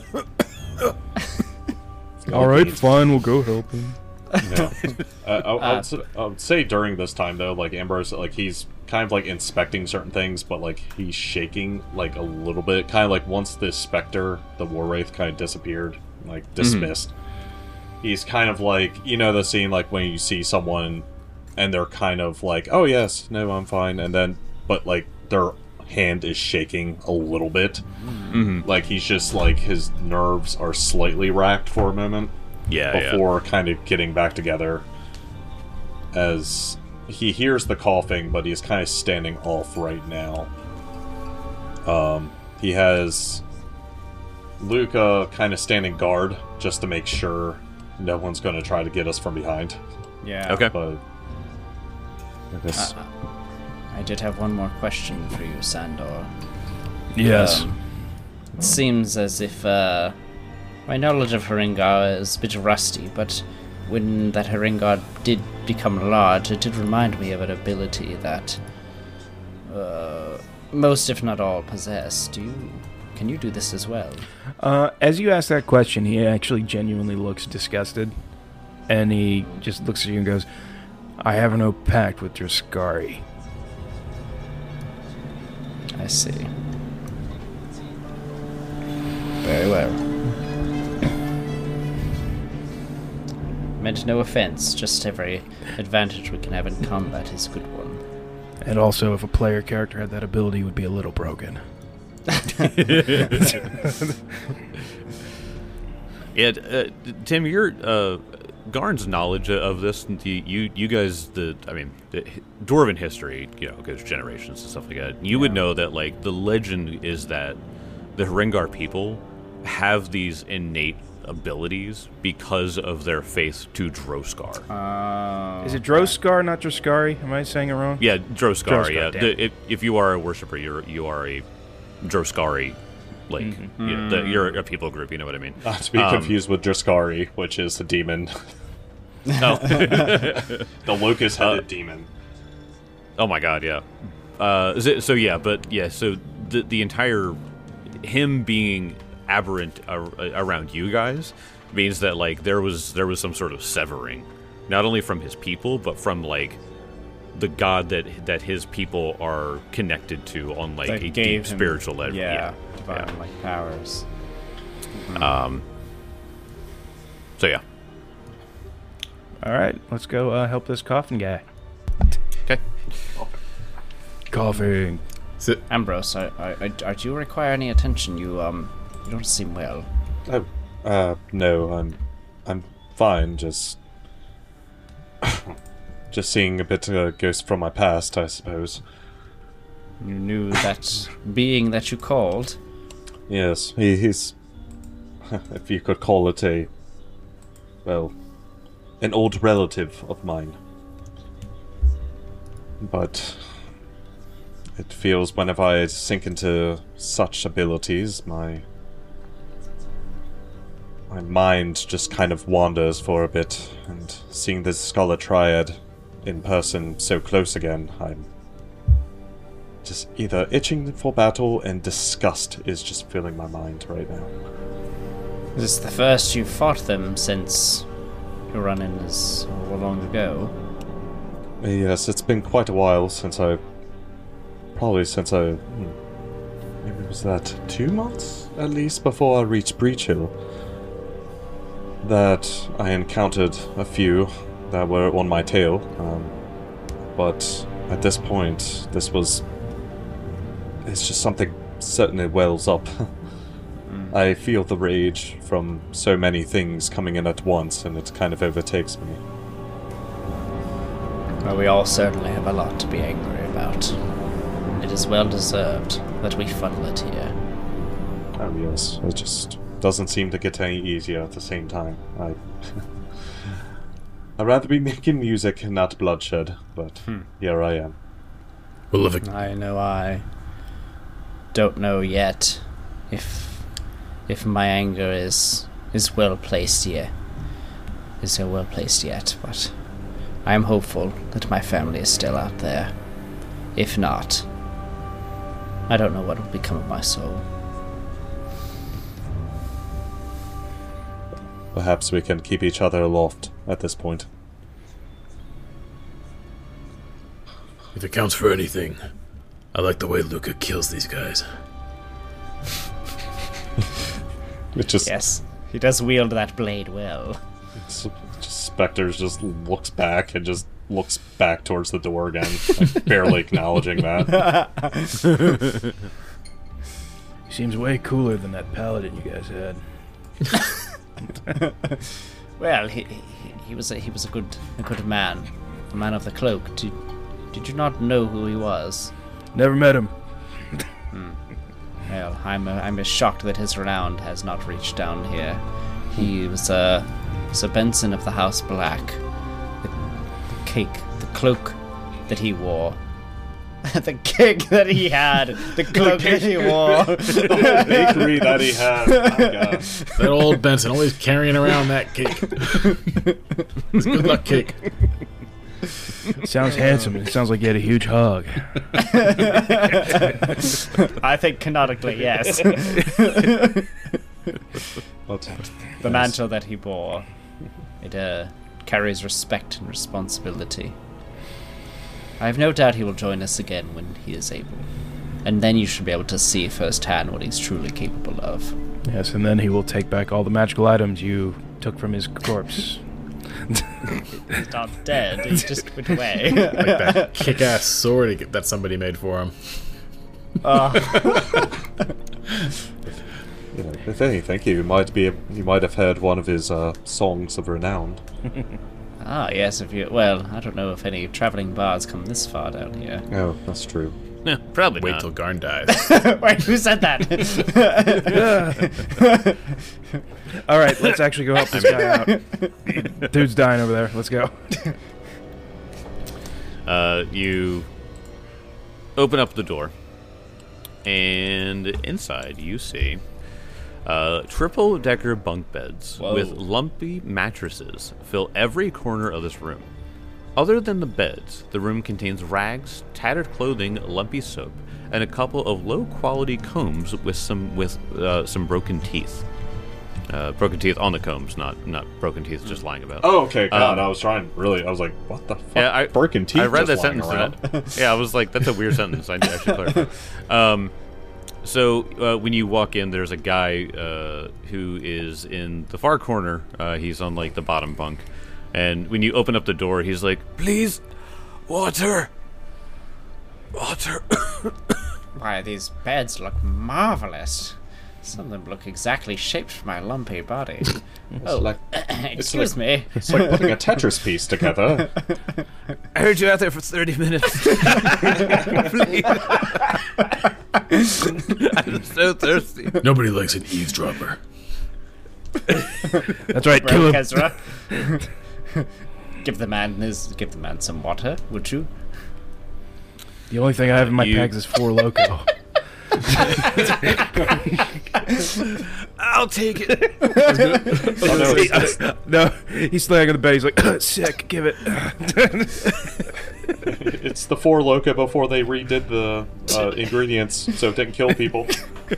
All right, fine. We'll go help him. Yeah. uh, I, I, would, s- I would say during this time though, like Ambrose, like he's kind of like inspecting certain things, but like he's shaking like a little bit, kind of like once the specter, the war wraith, kind of disappeared, like dismissed. He's kind of like, you know, the scene like when you see someone and they're kind of like, oh yes, no, I'm fine, and then but like their hand is shaking a little bit, like he's just like his nerves are slightly racked for a moment. Yeah, Before kind of getting back together, as he hears the coughing, but he's kind of standing off right now. Um, he has Luca kind of standing guard just to make sure no one's going to try to get us from behind. Yeah. yeah. Okay. But I guess. Uh, I did have one more question for you, Sandor. Yes. Um, it seems as if uh, my knowledge of Haringar is a bit rusty, but when that Haringar did become large, it did remind me of an ability that uh, most, if not all, possess. Do you? Can you do this as well? Uh, as you ask that question, he actually genuinely looks disgusted. And he just looks at you and goes, I have no pact with Draskari. I see. Very well. Meant no offense, just every advantage we can have in combat is a good one. And also, if a player character had that ability, it would be a little broken. Yeah, uh, Tim, your uh, Garn's knowledge of this, you you guys, the I mean, the Dwarven history, you know, goes generations and stuff like that. You yeah. would know that, like, the legend is that the Haringar people have these innate abilities because of their faith to Droskar. Uh, is it Droskar, not Draskari? Am I saying it wrong? Yeah, Droskar. Droskar, yeah, damn. the, if, if you are a worshiper, you're you are a Droskari. Like, mm-hmm. you know, the, you're a people group, you know what I mean? Not to be um, confused with Draskari, which is a demon. Oh. The locust-headed uh, demon. Oh my god, yeah. Uh, so, so, yeah, but, yeah, so the the entire... Him being aberrant ar- around you guys means that, like, there was there was some sort of severing. Not only from his people, but from, like, the god that that his people are connected to on, like, that a gave deep him, spiritual level. Yeah. yeah. Divine, yeah. like, powers. Mm-hmm. Um. So yeah. All right, let's go uh, help this coffin guy. Okay. Coughing. So, Ambrose, I, I, I, do you require any attention? You um, you don't seem well. Oh, uh, no, I'm, I'm fine. Just, just seeing a bit of a ghost from my past, I suppose. You knew that being that you called. Yes, he, he's, if you could call it a, well, an old relative of mine. But it feels whenever I sink into such abilities, my my mind just kind of wanders for a bit, and seeing this Scarlet Triad in person so close again, I'm just either itching for battle and disgust is just filling my mind right now. Is this the first you've fought them since your run-in is so long ago? Yes, it's been quite a while since I... Probably since I... Hmm, maybe was that two months, at least, before I reached Breach Hill. That I encountered a few that were on my tail. Um, but at this point, this was... It's just something certainly wells up. mm. I feel the rage from so many things coming in at once, and it kind of overtakes me. Well, we all certainly have a lot to be angry about. It is well deserved that we funnel it here. Oh yes, it just doesn't seem to get any easier at the same time. I... I'd rather be making music and not bloodshed, but hmm. here I am. Well, if it... I know I don't know yet if if my anger is is well placed yet. Is so well placed yet, but I am hopeful that my family is still out there. If not, I don't know what will become of my soul. Perhaps we can keep each other aloft at this point. If it counts for anything, I like the way Luca kills these guys. It just yes, he does wield that blade well. Just Spectres just looks back and just looks back towards the door again, like barely acknowledging that. He seems way cooler than that paladin you guys had. Well, he, he he was a, he was a good a good man, a man of the cloak. Did did you not know who he was? Never met him. Hmm. Well, I'm uh, I'm as shocked that his renown has not reached down here. He was uh, Sir Benson of the House Black. The, the cake, the cloak that he wore. The cake that he had, the cloak that he wore, The bakery that he had. Oh, God. That old Benson always carrying around that cake. It's a good luck cake. Sounds handsome. It sounds like you had a huge hug. I think canonically, yes. What's The mantle that he bore, it uh, carries respect and responsibility. I have no doubt he will join us again when he is able. And then you should be able to see firsthand what he's truly capable of. Yes, and then he will take back all the magical items you took from his corpse. He's not dead, he just went away. Like that kick-ass sword that somebody made for him. Uh, You know, if anything, you might be you might have heard one of his uh, songs of renown. ah, yes, if you... Well, I don't know if any traveling bards come this far down here. Oh, that's true. Yeah, probably Wait not. till Garn dies. Wait, who said that? All right, let's actually go help this guy out. Dude's dying over there. Let's go. Uh, you open up the door, and inside you see uh, triple-decker bunk beds Whoa. with lumpy mattresses fill every corner of this room. Other than the beds, the room contains rags, tattered clothing, lumpy soap, and a couple of low-quality combs with some with uh, some broken teeth. Uh, broken teeth on the combs, not not broken teeth just lying about. Oh, okay. God, Um, I was trying really. I was like, what the fuck? Yeah, I, Broken teeth. I read that just lying sentence. around. And I, yeah, I was like, that's a weird sentence. I, I should clarify. Um, so uh, when you walk in, there's a guy uh, who is in the far corner. Uh, he's on like the bottom bunk, and when you open up the door, he's like, "Please, water, water." Why, these beds look marvelous. Some of them look exactly shaped for my lumpy body. Oh, like- excuse me. It's like putting a Tetris piece together. I heard you out there for thirty minutes. Please. I'm so thirsty. Nobody likes an eavesdropper. That's right. Kill him. Kezra. give the man his. Give the man some water, would you? The only thing I have in my You- packs is four loco. I'll take it. Oh, no, it's, No, he's laying on the bed. He's like, sick. Give it. it's the Four Loco before they redid the uh, ingredients so it didn't kill people.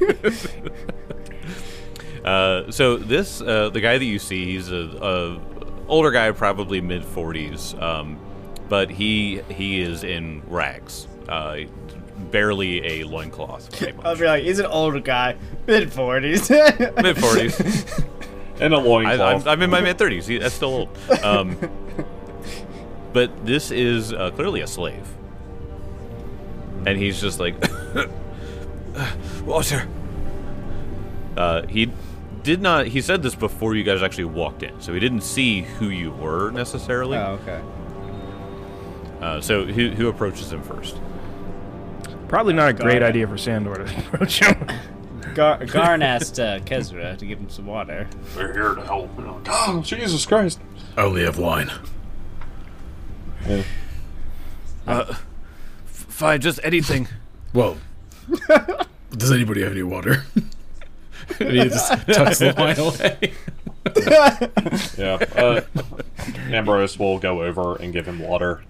Uh, so this, uh, the guy that you see, he's a, a older guy, probably mid forties, um, but he he is in rags, uh, barely a loincloth. pretty much. I'll be like, he's an older guy, mid forties. Mid forties. And a loincloth. I'm, I'm in my mid thirties. That's still old. Um, but this is uh, clearly a slave, and he's just like, water. Uh, he did not. He said this before you guys actually walked in, so he didn't see who you were necessarily. Oh, okay. Uh, so who who approaches him first? Probably not a great it. idea for Sandor to approach him. Gar- Garn asked uh, Kezra to give him some water. We're here to help. Oh, Jesus Christ. I only have wine. Yeah. Uh, f- fine, just anything. Well, does anybody have any water? And he just tucks the wine away. Yeah. Uh, Ambrose will go over and give him water.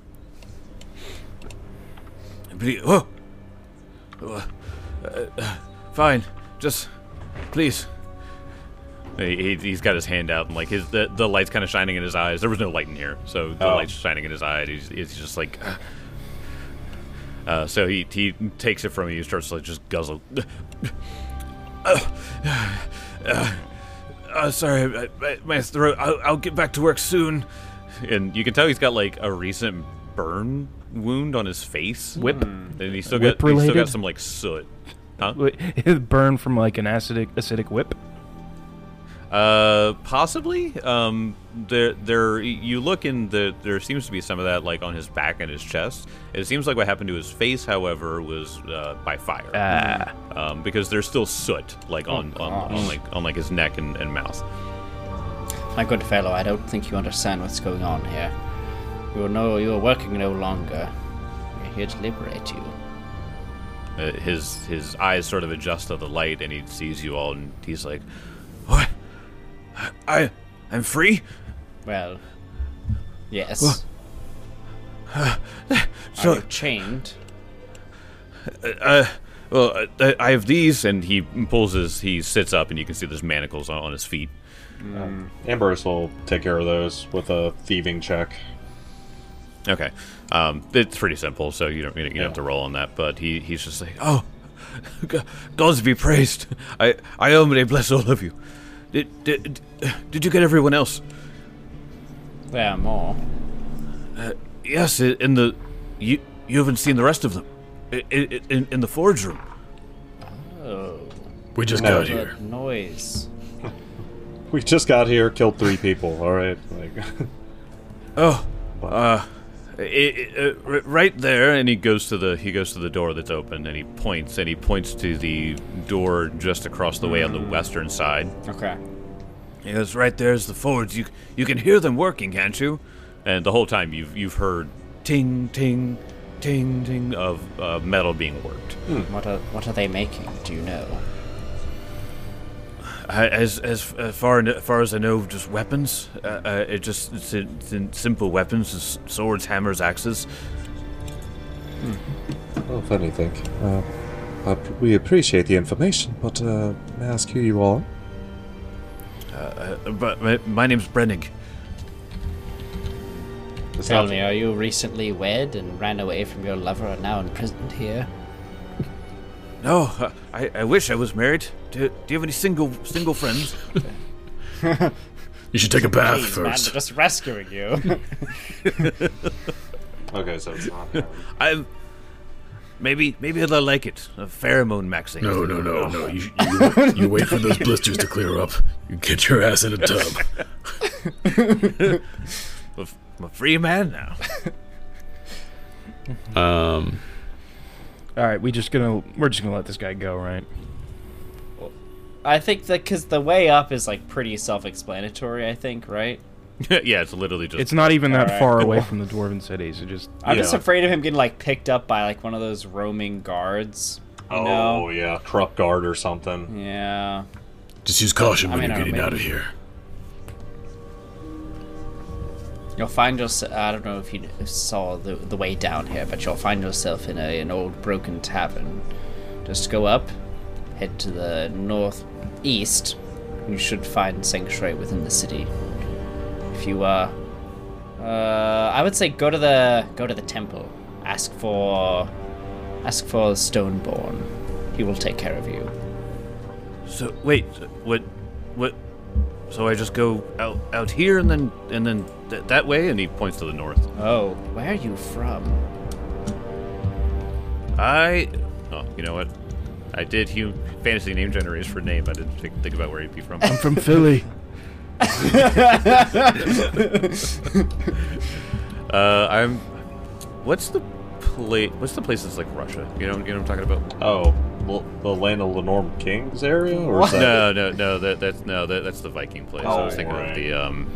Please, oh, uh, uh, fine, just please. He, he, he's got his hand out, and like his the, the light's kind of shining in his eyes. There was no light in here, so the Oh. light's shining in his eye. And he's, he's just like, uh, so he he takes it from you, starts to like just guzzle. Uh, uh, uh, sorry, my, my throat. I'll, I'll get back to work soon. And you can tell he's got like a recent burn wound on his face. Whip. And he still Whip got he still related? got some like soot. Huh? Burn from like an acidic acidic whip. Uh, possibly. Um, there, there. You look in the. There seems to be some of that, like on his back and his chest. It seems like what happened to his face, however, was uh, by fire. Ah. Um, because there's still soot, like on, on, on like on like his neck and, and mouth. My good fellow, I don't think you understand what's going on here. You are no, you are working no longer. here to liberate you. Uh, his his eyes sort of adjust to the light, and he sees you all, and he's like, "What? I, I'm free." Well, yes. Uh, so, Are you chained? uh, well, uh, I have these, and he pulls his. He sits up, and you can see there's manacles on, on his feet. Um, Ambrose will take care of those with a thieving check. Okay, um, it's pretty simple, so you don't you don't Yeah. have to roll on that. But he he's just like, "Oh, G- gods be praised! I I only bless all of you. Did did did you get everyone else?" There are more. Yes, i- in the you you haven't seen the rest of them, I- I- in in the forge room. Oh, We just No. got here. that noise. We just got here, killed three people. All right, like Oh, uh, i i uh, r- right there, and he goes to the he goes to the door that's open, and he points and he points to the door just across the way on the western side. Okay. He goes, "Right there's the forge. You you can hear them working, can't you?" And the whole time you've you've heard ting ting ting ting of uh, metal being worked. What are what are they making? Do you know? I, as as as far as far as I know, just weapons. Uh, uh, it just it's, it's in simple weapons, just swords, hammers, axes. well, if anything, uh, but we appreciate the information. But uh, may I ask who you are? Uh, but my, my name's Brennig. It's Tell not- me, are you recently wed and ran away from your lover and now imprisoned here? No, uh, I, I wish I was married. Do, do you have any single single friends? You should take a bath Please, man, first. we're just rescuing you. Okay, so it's not. him. I'm maybe maybe they'll like it. A pheromone maxing. No, no, no, no. You, you, you wait for those blisters to clear up. You get your ass in a tub. I'm a free man now. Um, All right, we just gonna we're just gonna let this guy go, right? I think that because the way up is like pretty self-explanatory. I think, right? Yeah, it's literally just. It's not even that Alright. far away from the dwarven cities. It just I'm just Yeah. afraid of him getting like picked up by like one of those roaming guards. You Oh know? yeah, truck guard or something. Yeah. just use caution I when mean, you're I don't getting know, out of maybe- here. You'll find yourself. I don't know if you saw the the way down here, but you'll find yourself in a an old broken tavern. Just go up, head to the northeast. You should find sanctuary within the city. If you uh, uh, I would say go to the go to the temple. Ask for, ask for Stoneborn. He will take care of you. So wait, what, what? So I just go out out here and then and then th- that way, and he points to the north. Oh, where are you from? I, oh, you know what? I did hum- fantasy name generators for name. I didn't think, think about where he'd be from. I'm from Philly. Uh, I'm. What's the place? What's the place that's like Russia? You know, you know what I'm talking about? Oh, L- the land of the Norman Kings area, or is that? No, no, no. That that's no. That, that's the Viking place. I was Oh, thinking right. of the um.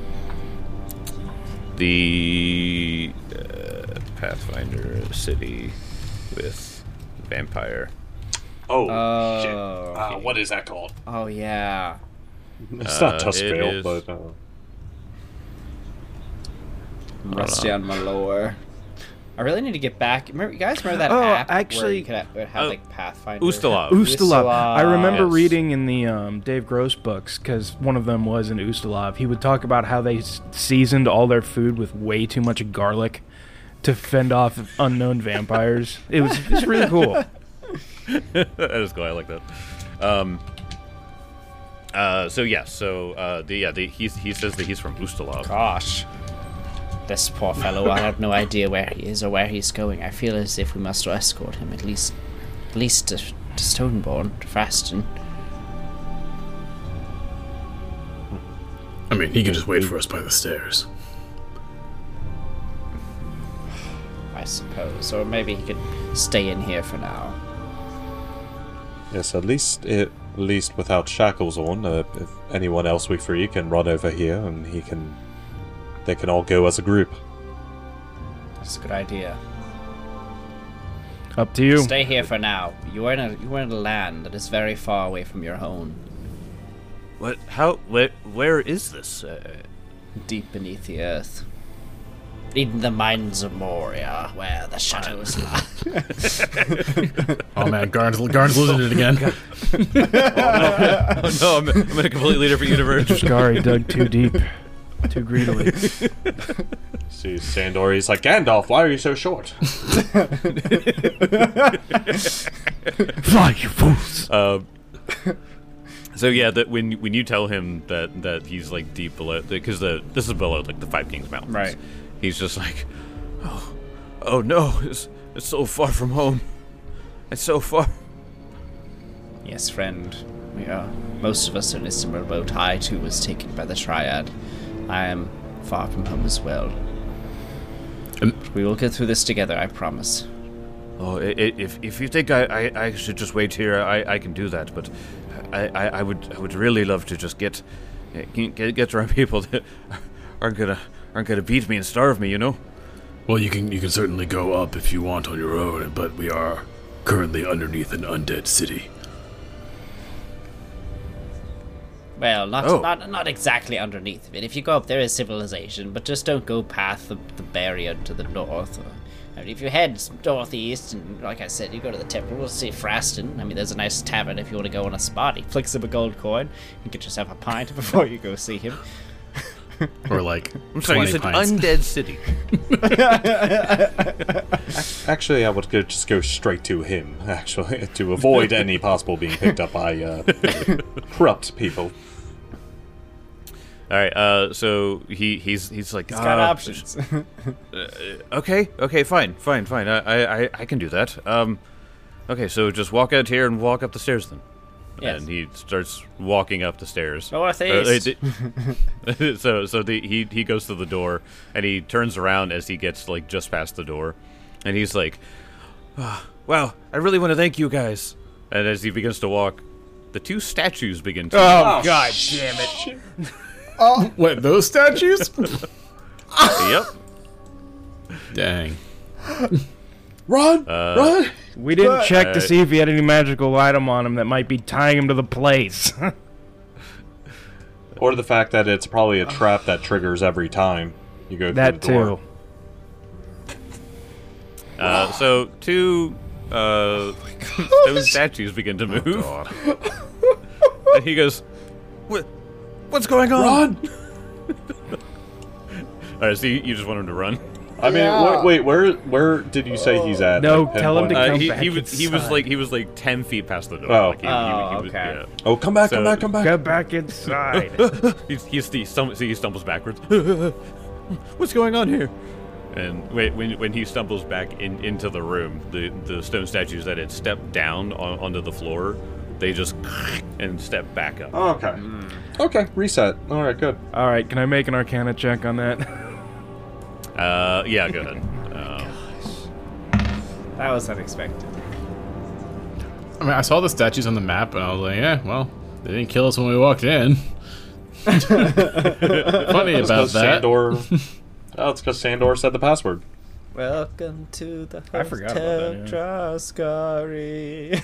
The uh, Pathfinder city with vampire. Oh, Oh, shit! Uh, okay. what is that called? Oh yeah. It's Uh, not Tuskvale, it is- but uh, I'm rusty on my lore. I really need to get back. Remember, you guys remember that Oh, app where actually- you could have, would have Oh, like Pathfinder? Ustalav. Ustalav. I remember Yes. reading in the um, Dave Gross books, because one of them was in Ustalav. He would talk about how they s- seasoned all their food with way too much garlic to fend off unknown vampires. It was, it was really cool. That is cool. I like that. Um. Uh. So yeah. So uh. The yeah. The, he he says that he's from Ustalav. Gosh, this poor fellow. I have no idea where he is or where he's going. I feel as if we must escort him at least, at least to, to Stoneborn, to Faston. I mean, he can just wait for us by the stairs. I suppose, or maybe he could stay in here for now. yes, at least it, at least without shackles on. Uh, if anyone else we free can run over here, and he can, they can all go as a group. That's a good idea. Up to you. Stay here for now. You are in a you are in a land that is very far away from your home, What? How? Where? Where is this? Uh, deep beneath the earth. In the mines of Moria, where the shadows lie. Oh man, Garn's, Garn's losing it again. oh no, I'm, I'm in a completely different universe. Skari dug too deep, too greedily. See Sandor, he's like, Gandalf, why are you so short? Fly, you fools! Um, so yeah, that when when you tell him that that he's like deep below, because the this is below like the Five Kings Mountains, Right. He's just like, oh, oh no, it's it's so far from home. It's so far. Yes, friend. We are. Most of us are in a similar boat. I too was taken by the Triad. I am far from home as well. Um, We will get through this together, I promise. Oh, i- i- if if you think I, I, I should just wait here, I, I can do that. But I, I, I would I would really love to just get get get around people that aren't gonna aren't gonna beat me and starve me, you know. Well, you can you can certainly go up if you want on your own, but we are currently underneath an undead city. Well, not Oh. not not exactly underneath of it. If you go up, there is civilization, but just don't go past the, the barrier to the north. I mean, if you head northeast, and like I said, you go to the temple, we'll see Fraston. I mean, there's a nice tavern if you want to go on a spot. He flicks him a gold coin. You get yourself a pint before you go see him. or like I'm sorry, you twenty said pints. undead city. Actually, I would go, just go straight to him, actually, to avoid any possible being picked up by uh, corrupt people. All right, uh, so he he's he's like He's got "Ah, options. Okay, okay, fine, fine, fine. I, I I can do that. Um, okay, so just walk out here and walk up the stairs then. Yes. And he starts walking up the stairs. Northeast. Uh, they- so so the, he he goes to the door and he turns around as he gets like just past the door, and he's like, "Ah, "Wow, I really want to thank you guys." And as he begins to walk, the two statues begin to. Oh, god damn it. What, those statues? Yep. Dang. Run! Uh, Run! We didn't check to Uh, see if he had any magical item on him that might be tying him to the place. Or the fact that it's probably a trap that triggers every time you go through that the door. too. Uh, so two uh, those statues begin to move, and he goes, "What? What's going on?" Run! All right, so you, you just want him to run. I mean, wait, wait, where where did you say he's at? No, Like, tell him to pinpoint? Uh, come he, back he was he was inside. like he was like ten feet past the door. Oh. Like, he, Oh, he, he was, okay. yeah. Oh, come back, come So- back, come back. Go back inside. He's, he's he, stum- see, he stumbles backwards. What's going on here? And wait, when when he stumbles back in, into the room, the, the stone statues that had stepped down on, onto the floor, they just and step back up. Oh, okay. Okay, reset. All right, good. All right, can I make an Arcana check on that? Uh, yeah, go ahead. Um, That was unexpected. I mean, I saw the statues on the map, and I was like, yeah, well, they didn't kill us when we walked in. Funny It's about 'cause that. Sandor. Oh, it's because Sandor said the password. Welcome to the I forgot about that, Traskari.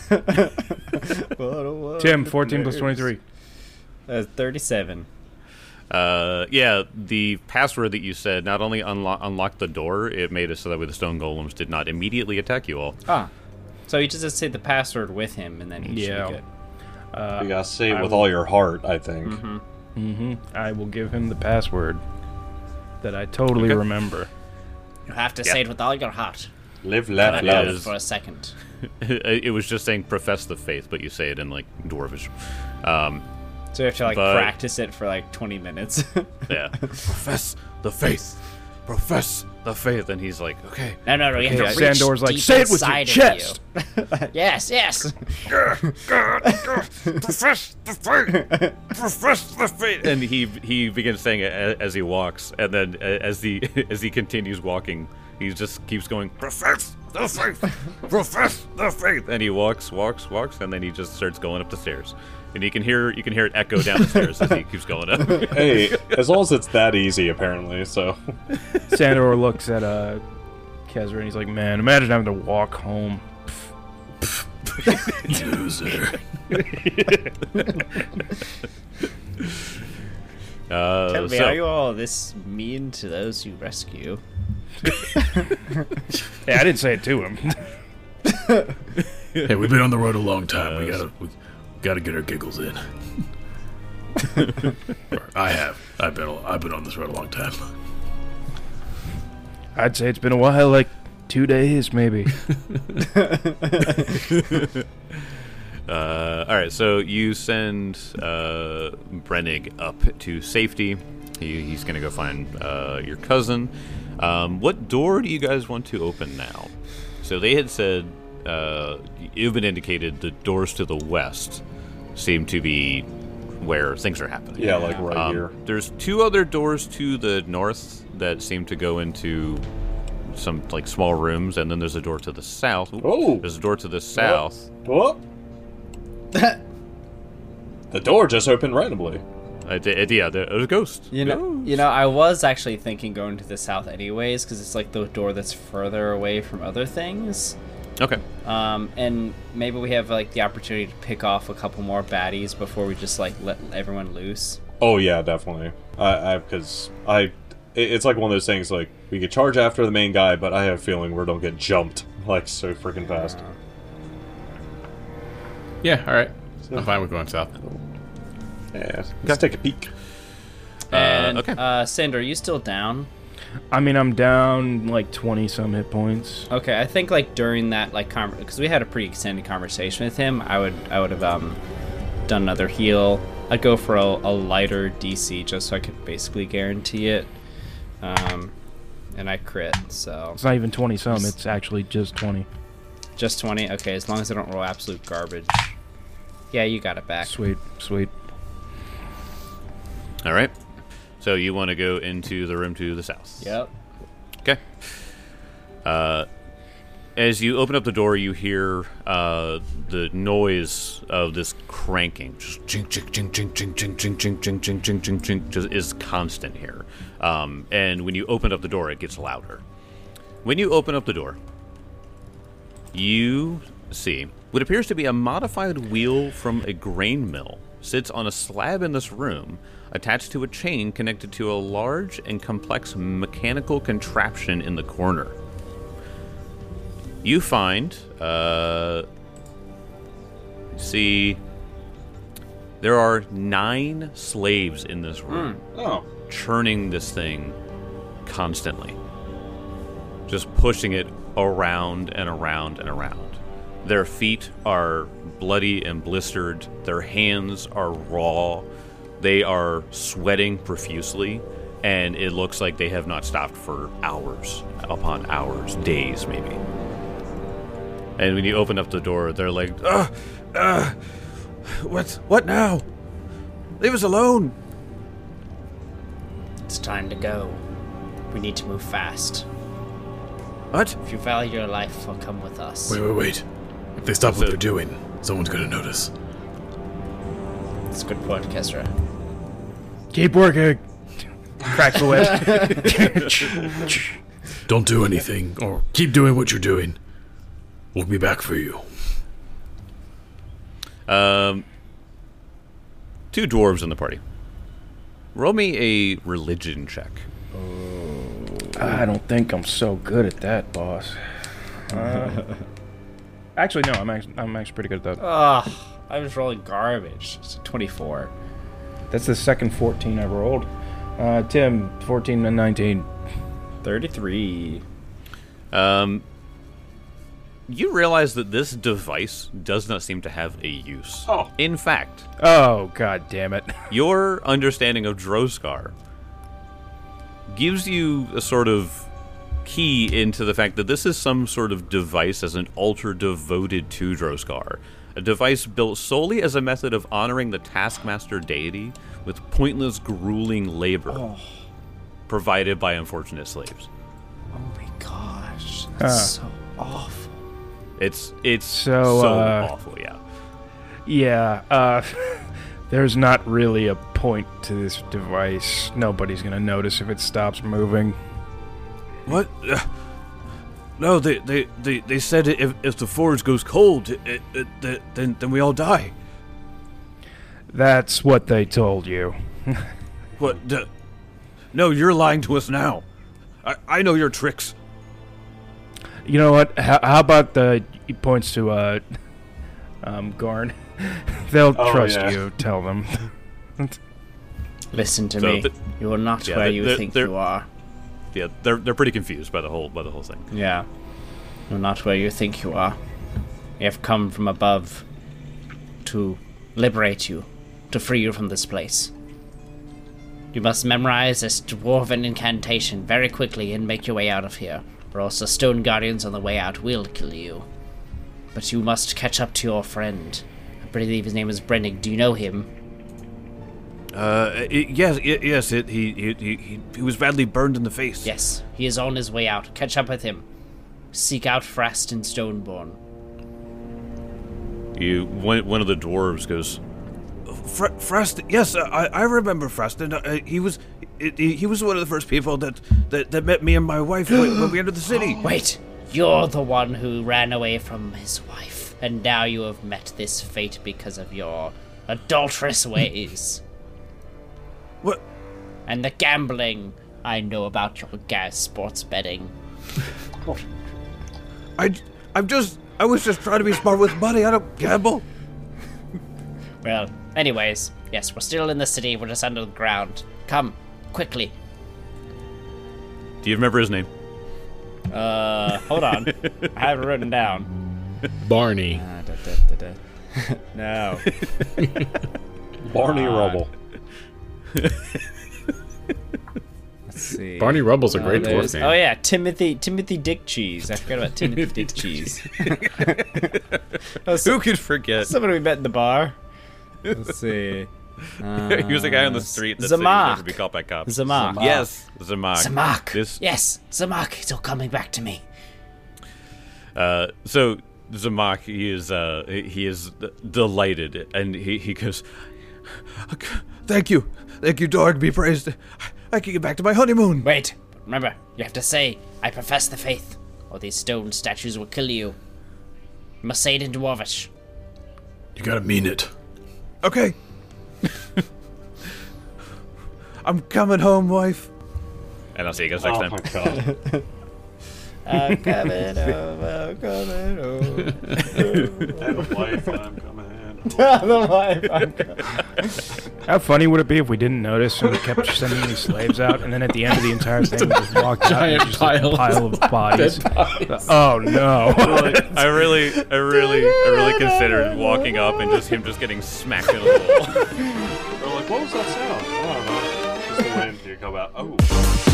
Tim, fourteen plus twenty-three. That's thirty-seven. Uh, yeah, the password that you said not only unlo- unlocked the door, it made it so that way the stone golems did not immediately attack you all. Ah. So you just say the password with him, and then he Yeah. should be good. Uh, You gotta say it I with will- all your heart, I think. Mm-hmm. I will give him the password that I totally Okay. remember. You have to Yeah. say it with all your heart. Live, I laugh, know love. it for a second. It was just saying profess the faith, but you say it in like Dwarvish. Um, So you have to like But- practice it for like twenty minutes. yeah, profess the faith, profess the faith, and he's like, okay. no, no, no. You have Okay, to reach Sandor's like, deep "Say it with your inside of chest." you." Yes, yes. Profess the faith, profess the faith, and he he begins saying it a- as he walks, and then a- as he as he continues walking, he just keeps going, profess the faith, profess the faith, and he walks, walks, walks, and then he just starts going up the stairs, and you can hear you can hear it echo down the stairs as he keeps going up. Hey, as long as it's that easy, apparently, so. Sandor looks at uh, Kezra and he's like, man, imagine having to walk home Loser. Uh, Tell me, so- are you all this mean to those you rescue? Hey, I didn't say it to him. Hey, we've been on the road a long time. We gotta, we gotta get our giggles in. Or I have. I've been, I've been on this road a long time. I'd say it's been a while, like two days maybe. Uh, all right, so you send uh, Brennig up to safety. He, he's going to go find uh, your cousin. Um, what door do you guys want to open now? So they had said, uh, you've been indicated the doors to the west seem to be where things are happening. Yeah, like right Um, here. There's two other doors to the north that seem to go into some like small rooms, and then there's a door to the south. Ooh, Oh. There's a door to the south. What? The door just opened randomly. Uh, d- d- yeah, there's a ghost. You know, you know, I was actually thinking going to the south anyways, because it's like the door that's further away from other things. Okay. Um, and maybe we have like the opportunity to pick off a couple more baddies before we just like let everyone loose. Oh yeah, definitely. I, I, because I, it- it's like one of those things. Like we could charge after the main guy, but I have a feeling we don't get jumped like so freaking fast. Yeah, all right. I'm fine with going south. Yeah, let's take a peek. And okay. uh, Cinder, are you still down? I mean, I'm down like twenty some hit points. Okay, I think like during that like con because we had a pretty extended conversation with him, I would I would have um done another heal. I'd go for a, a lighter D C just so I could basically guarantee it. Um, and I crit, so It's not even twenty some. It's actually just twenty. just twenty. Okay, as long as I don't roll absolute garbage. Yeah, you got it back. Sweet, sweet. All right. So you want to go into the room to the south. Yep. Okay. Uh, as you open up the door, you hear uh, the noise of this cranking. Just chink, chink, chink, chink, chink, chink, chink, chink, chink, chink, chink, chink, chink, just is constant here. Um, and when you open up the door, it gets louder. When you open up the door, you see what appears to be a modified wheel from a grain mill sits on a slab in this room, attached to a chain connected to a large and complex mechanical contraption in the corner. You find, uh, see, there are nine slaves in this room, Oh, churning this thing constantly, just pushing it around and around and around. Their feet are bloody and blistered. Their hands are raw. They are sweating profusely, and it looks like they have not stopped for hours upon hours, days maybe. And when you open up the door, they're like, "Ugh, uh, what, what now? Leave us alone." It's time to go. We need to move fast. What? If you value your life, well, come with us. Wait, wait, wait. If they stop So- what they're doing, someone's gonna notice. That's a good point, Kesra. Keep working. Crack the whip. Don't do anything, or keep doing what you're doing. We'll be back for you. Um, two dwarves in the party. Roll me a religion check. I don't think I'm so good at that, boss. Uh, actually, no. I'm actually I'm actually pretty good at that. Ugh, I was rolling garbage. It's a twenty-four. That's the second fourteen I've rolled. Uh, Tim, fourteen and nineteen. thirty-three. Um, you realize that this device does not seem to have a use. Oh. In fact, Oh, god damn it. your understanding of Droskar gives you a sort of key into the fact that this is some sort of device as an altar devoted to Droskar. A device built solely as a method of honoring the Taskmaster deity with pointless, grueling labor provided by unfortunate slaves. Oh my gosh. That's Huh. so awful. It's it's So, so uh, awful, yeah. Yeah, uh, there's not really a point to this device. Nobody's gonna notice if it stops moving. What? no, they they, they, they said if if the forge goes cold, it, it, it, then then we all die. That's what they told you. What? The, no, you're lying to us now. I I know your tricks. You know what? How, how about the... He points to, uh... Um, Garn. They'll Oh, trust yeah. you. Tell them. Listen to So me. the- You are not Yeah, where they're- you they're- think they're- you are. Yeah, they're they're pretty confused by the whole by the whole thing. Yeah. You're not where you think you are. You have come from above to liberate you, to free you from this place. You must memorize this dwarven incantation very quickly and make your way out of here, or else the stone guardians on the way out will kill you. But you must catch up to your friend. I believe his name is Brennig. Do you know him? Uh, it, yes, it, yes, it, he, he he he was badly burned in the face. Yes, he is on his way out. Catch up with him. Seek out Frast and Stoneborn. You one one of the dwarves goes, Fr- Frost. Yes, I I remember Frost. And uh, he was he, he was one of the first people that that, that met me and my wife when, when we entered the city. Wait, you're the one who ran away from his wife, and now you have met this fate because of your adulterous ways. What? And the gambling. I know about your gas sports betting. I I'm just I was just trying to be smart with money. I don't gamble. Well, anyways, yes, we're still in the city. We're just under the ground. Come, quickly. Do you remember his name? Uh, hold on. I have it written down. Barney. Uh, da, da, da, da. No. Barney God. Rubble. Let's see. Barney Rubble's a Uh, great there's- dwarf name. Oh yeah, Timothy Timothy Dick Cheese. I forgot about Timothy Dick Cheese. Who could forget? Somebody we met in the bar. Let's see. Uh, he was a guy on the street that said he would Zamak. never be caught by cops. Zamak. Yes, Zamak. Zamak. This, Yes, Zamak. It's all coming back to me. Uh, so Zamak, he is uh, he is delighted, and he, he goes, "Thank you, thank you, Dorg, be praised. I can get back to my honeymoon." Wait, remember, you have to say, "I profess the faith," or these stone statues will kill you. You must say it in Dwarvish. You gotta mean it. Okay. I'm coming home, wife. And I'll see you guys next Oh time. my god. I'm coming home, I'm coming home. And wife, I'm coming. The wife, I'm coming. How funny would it be if we didn't notice and we kept sending these slaves out, and then at the end of the entire thing, we just walked out and Giant just a pile. pile of bodies. Dead bodies. Oh no! I really, I really, I really considered walking up and just him just getting smacked in the wall. They're like, what was that sound? I don't know. Just the wind. You come out. Oh.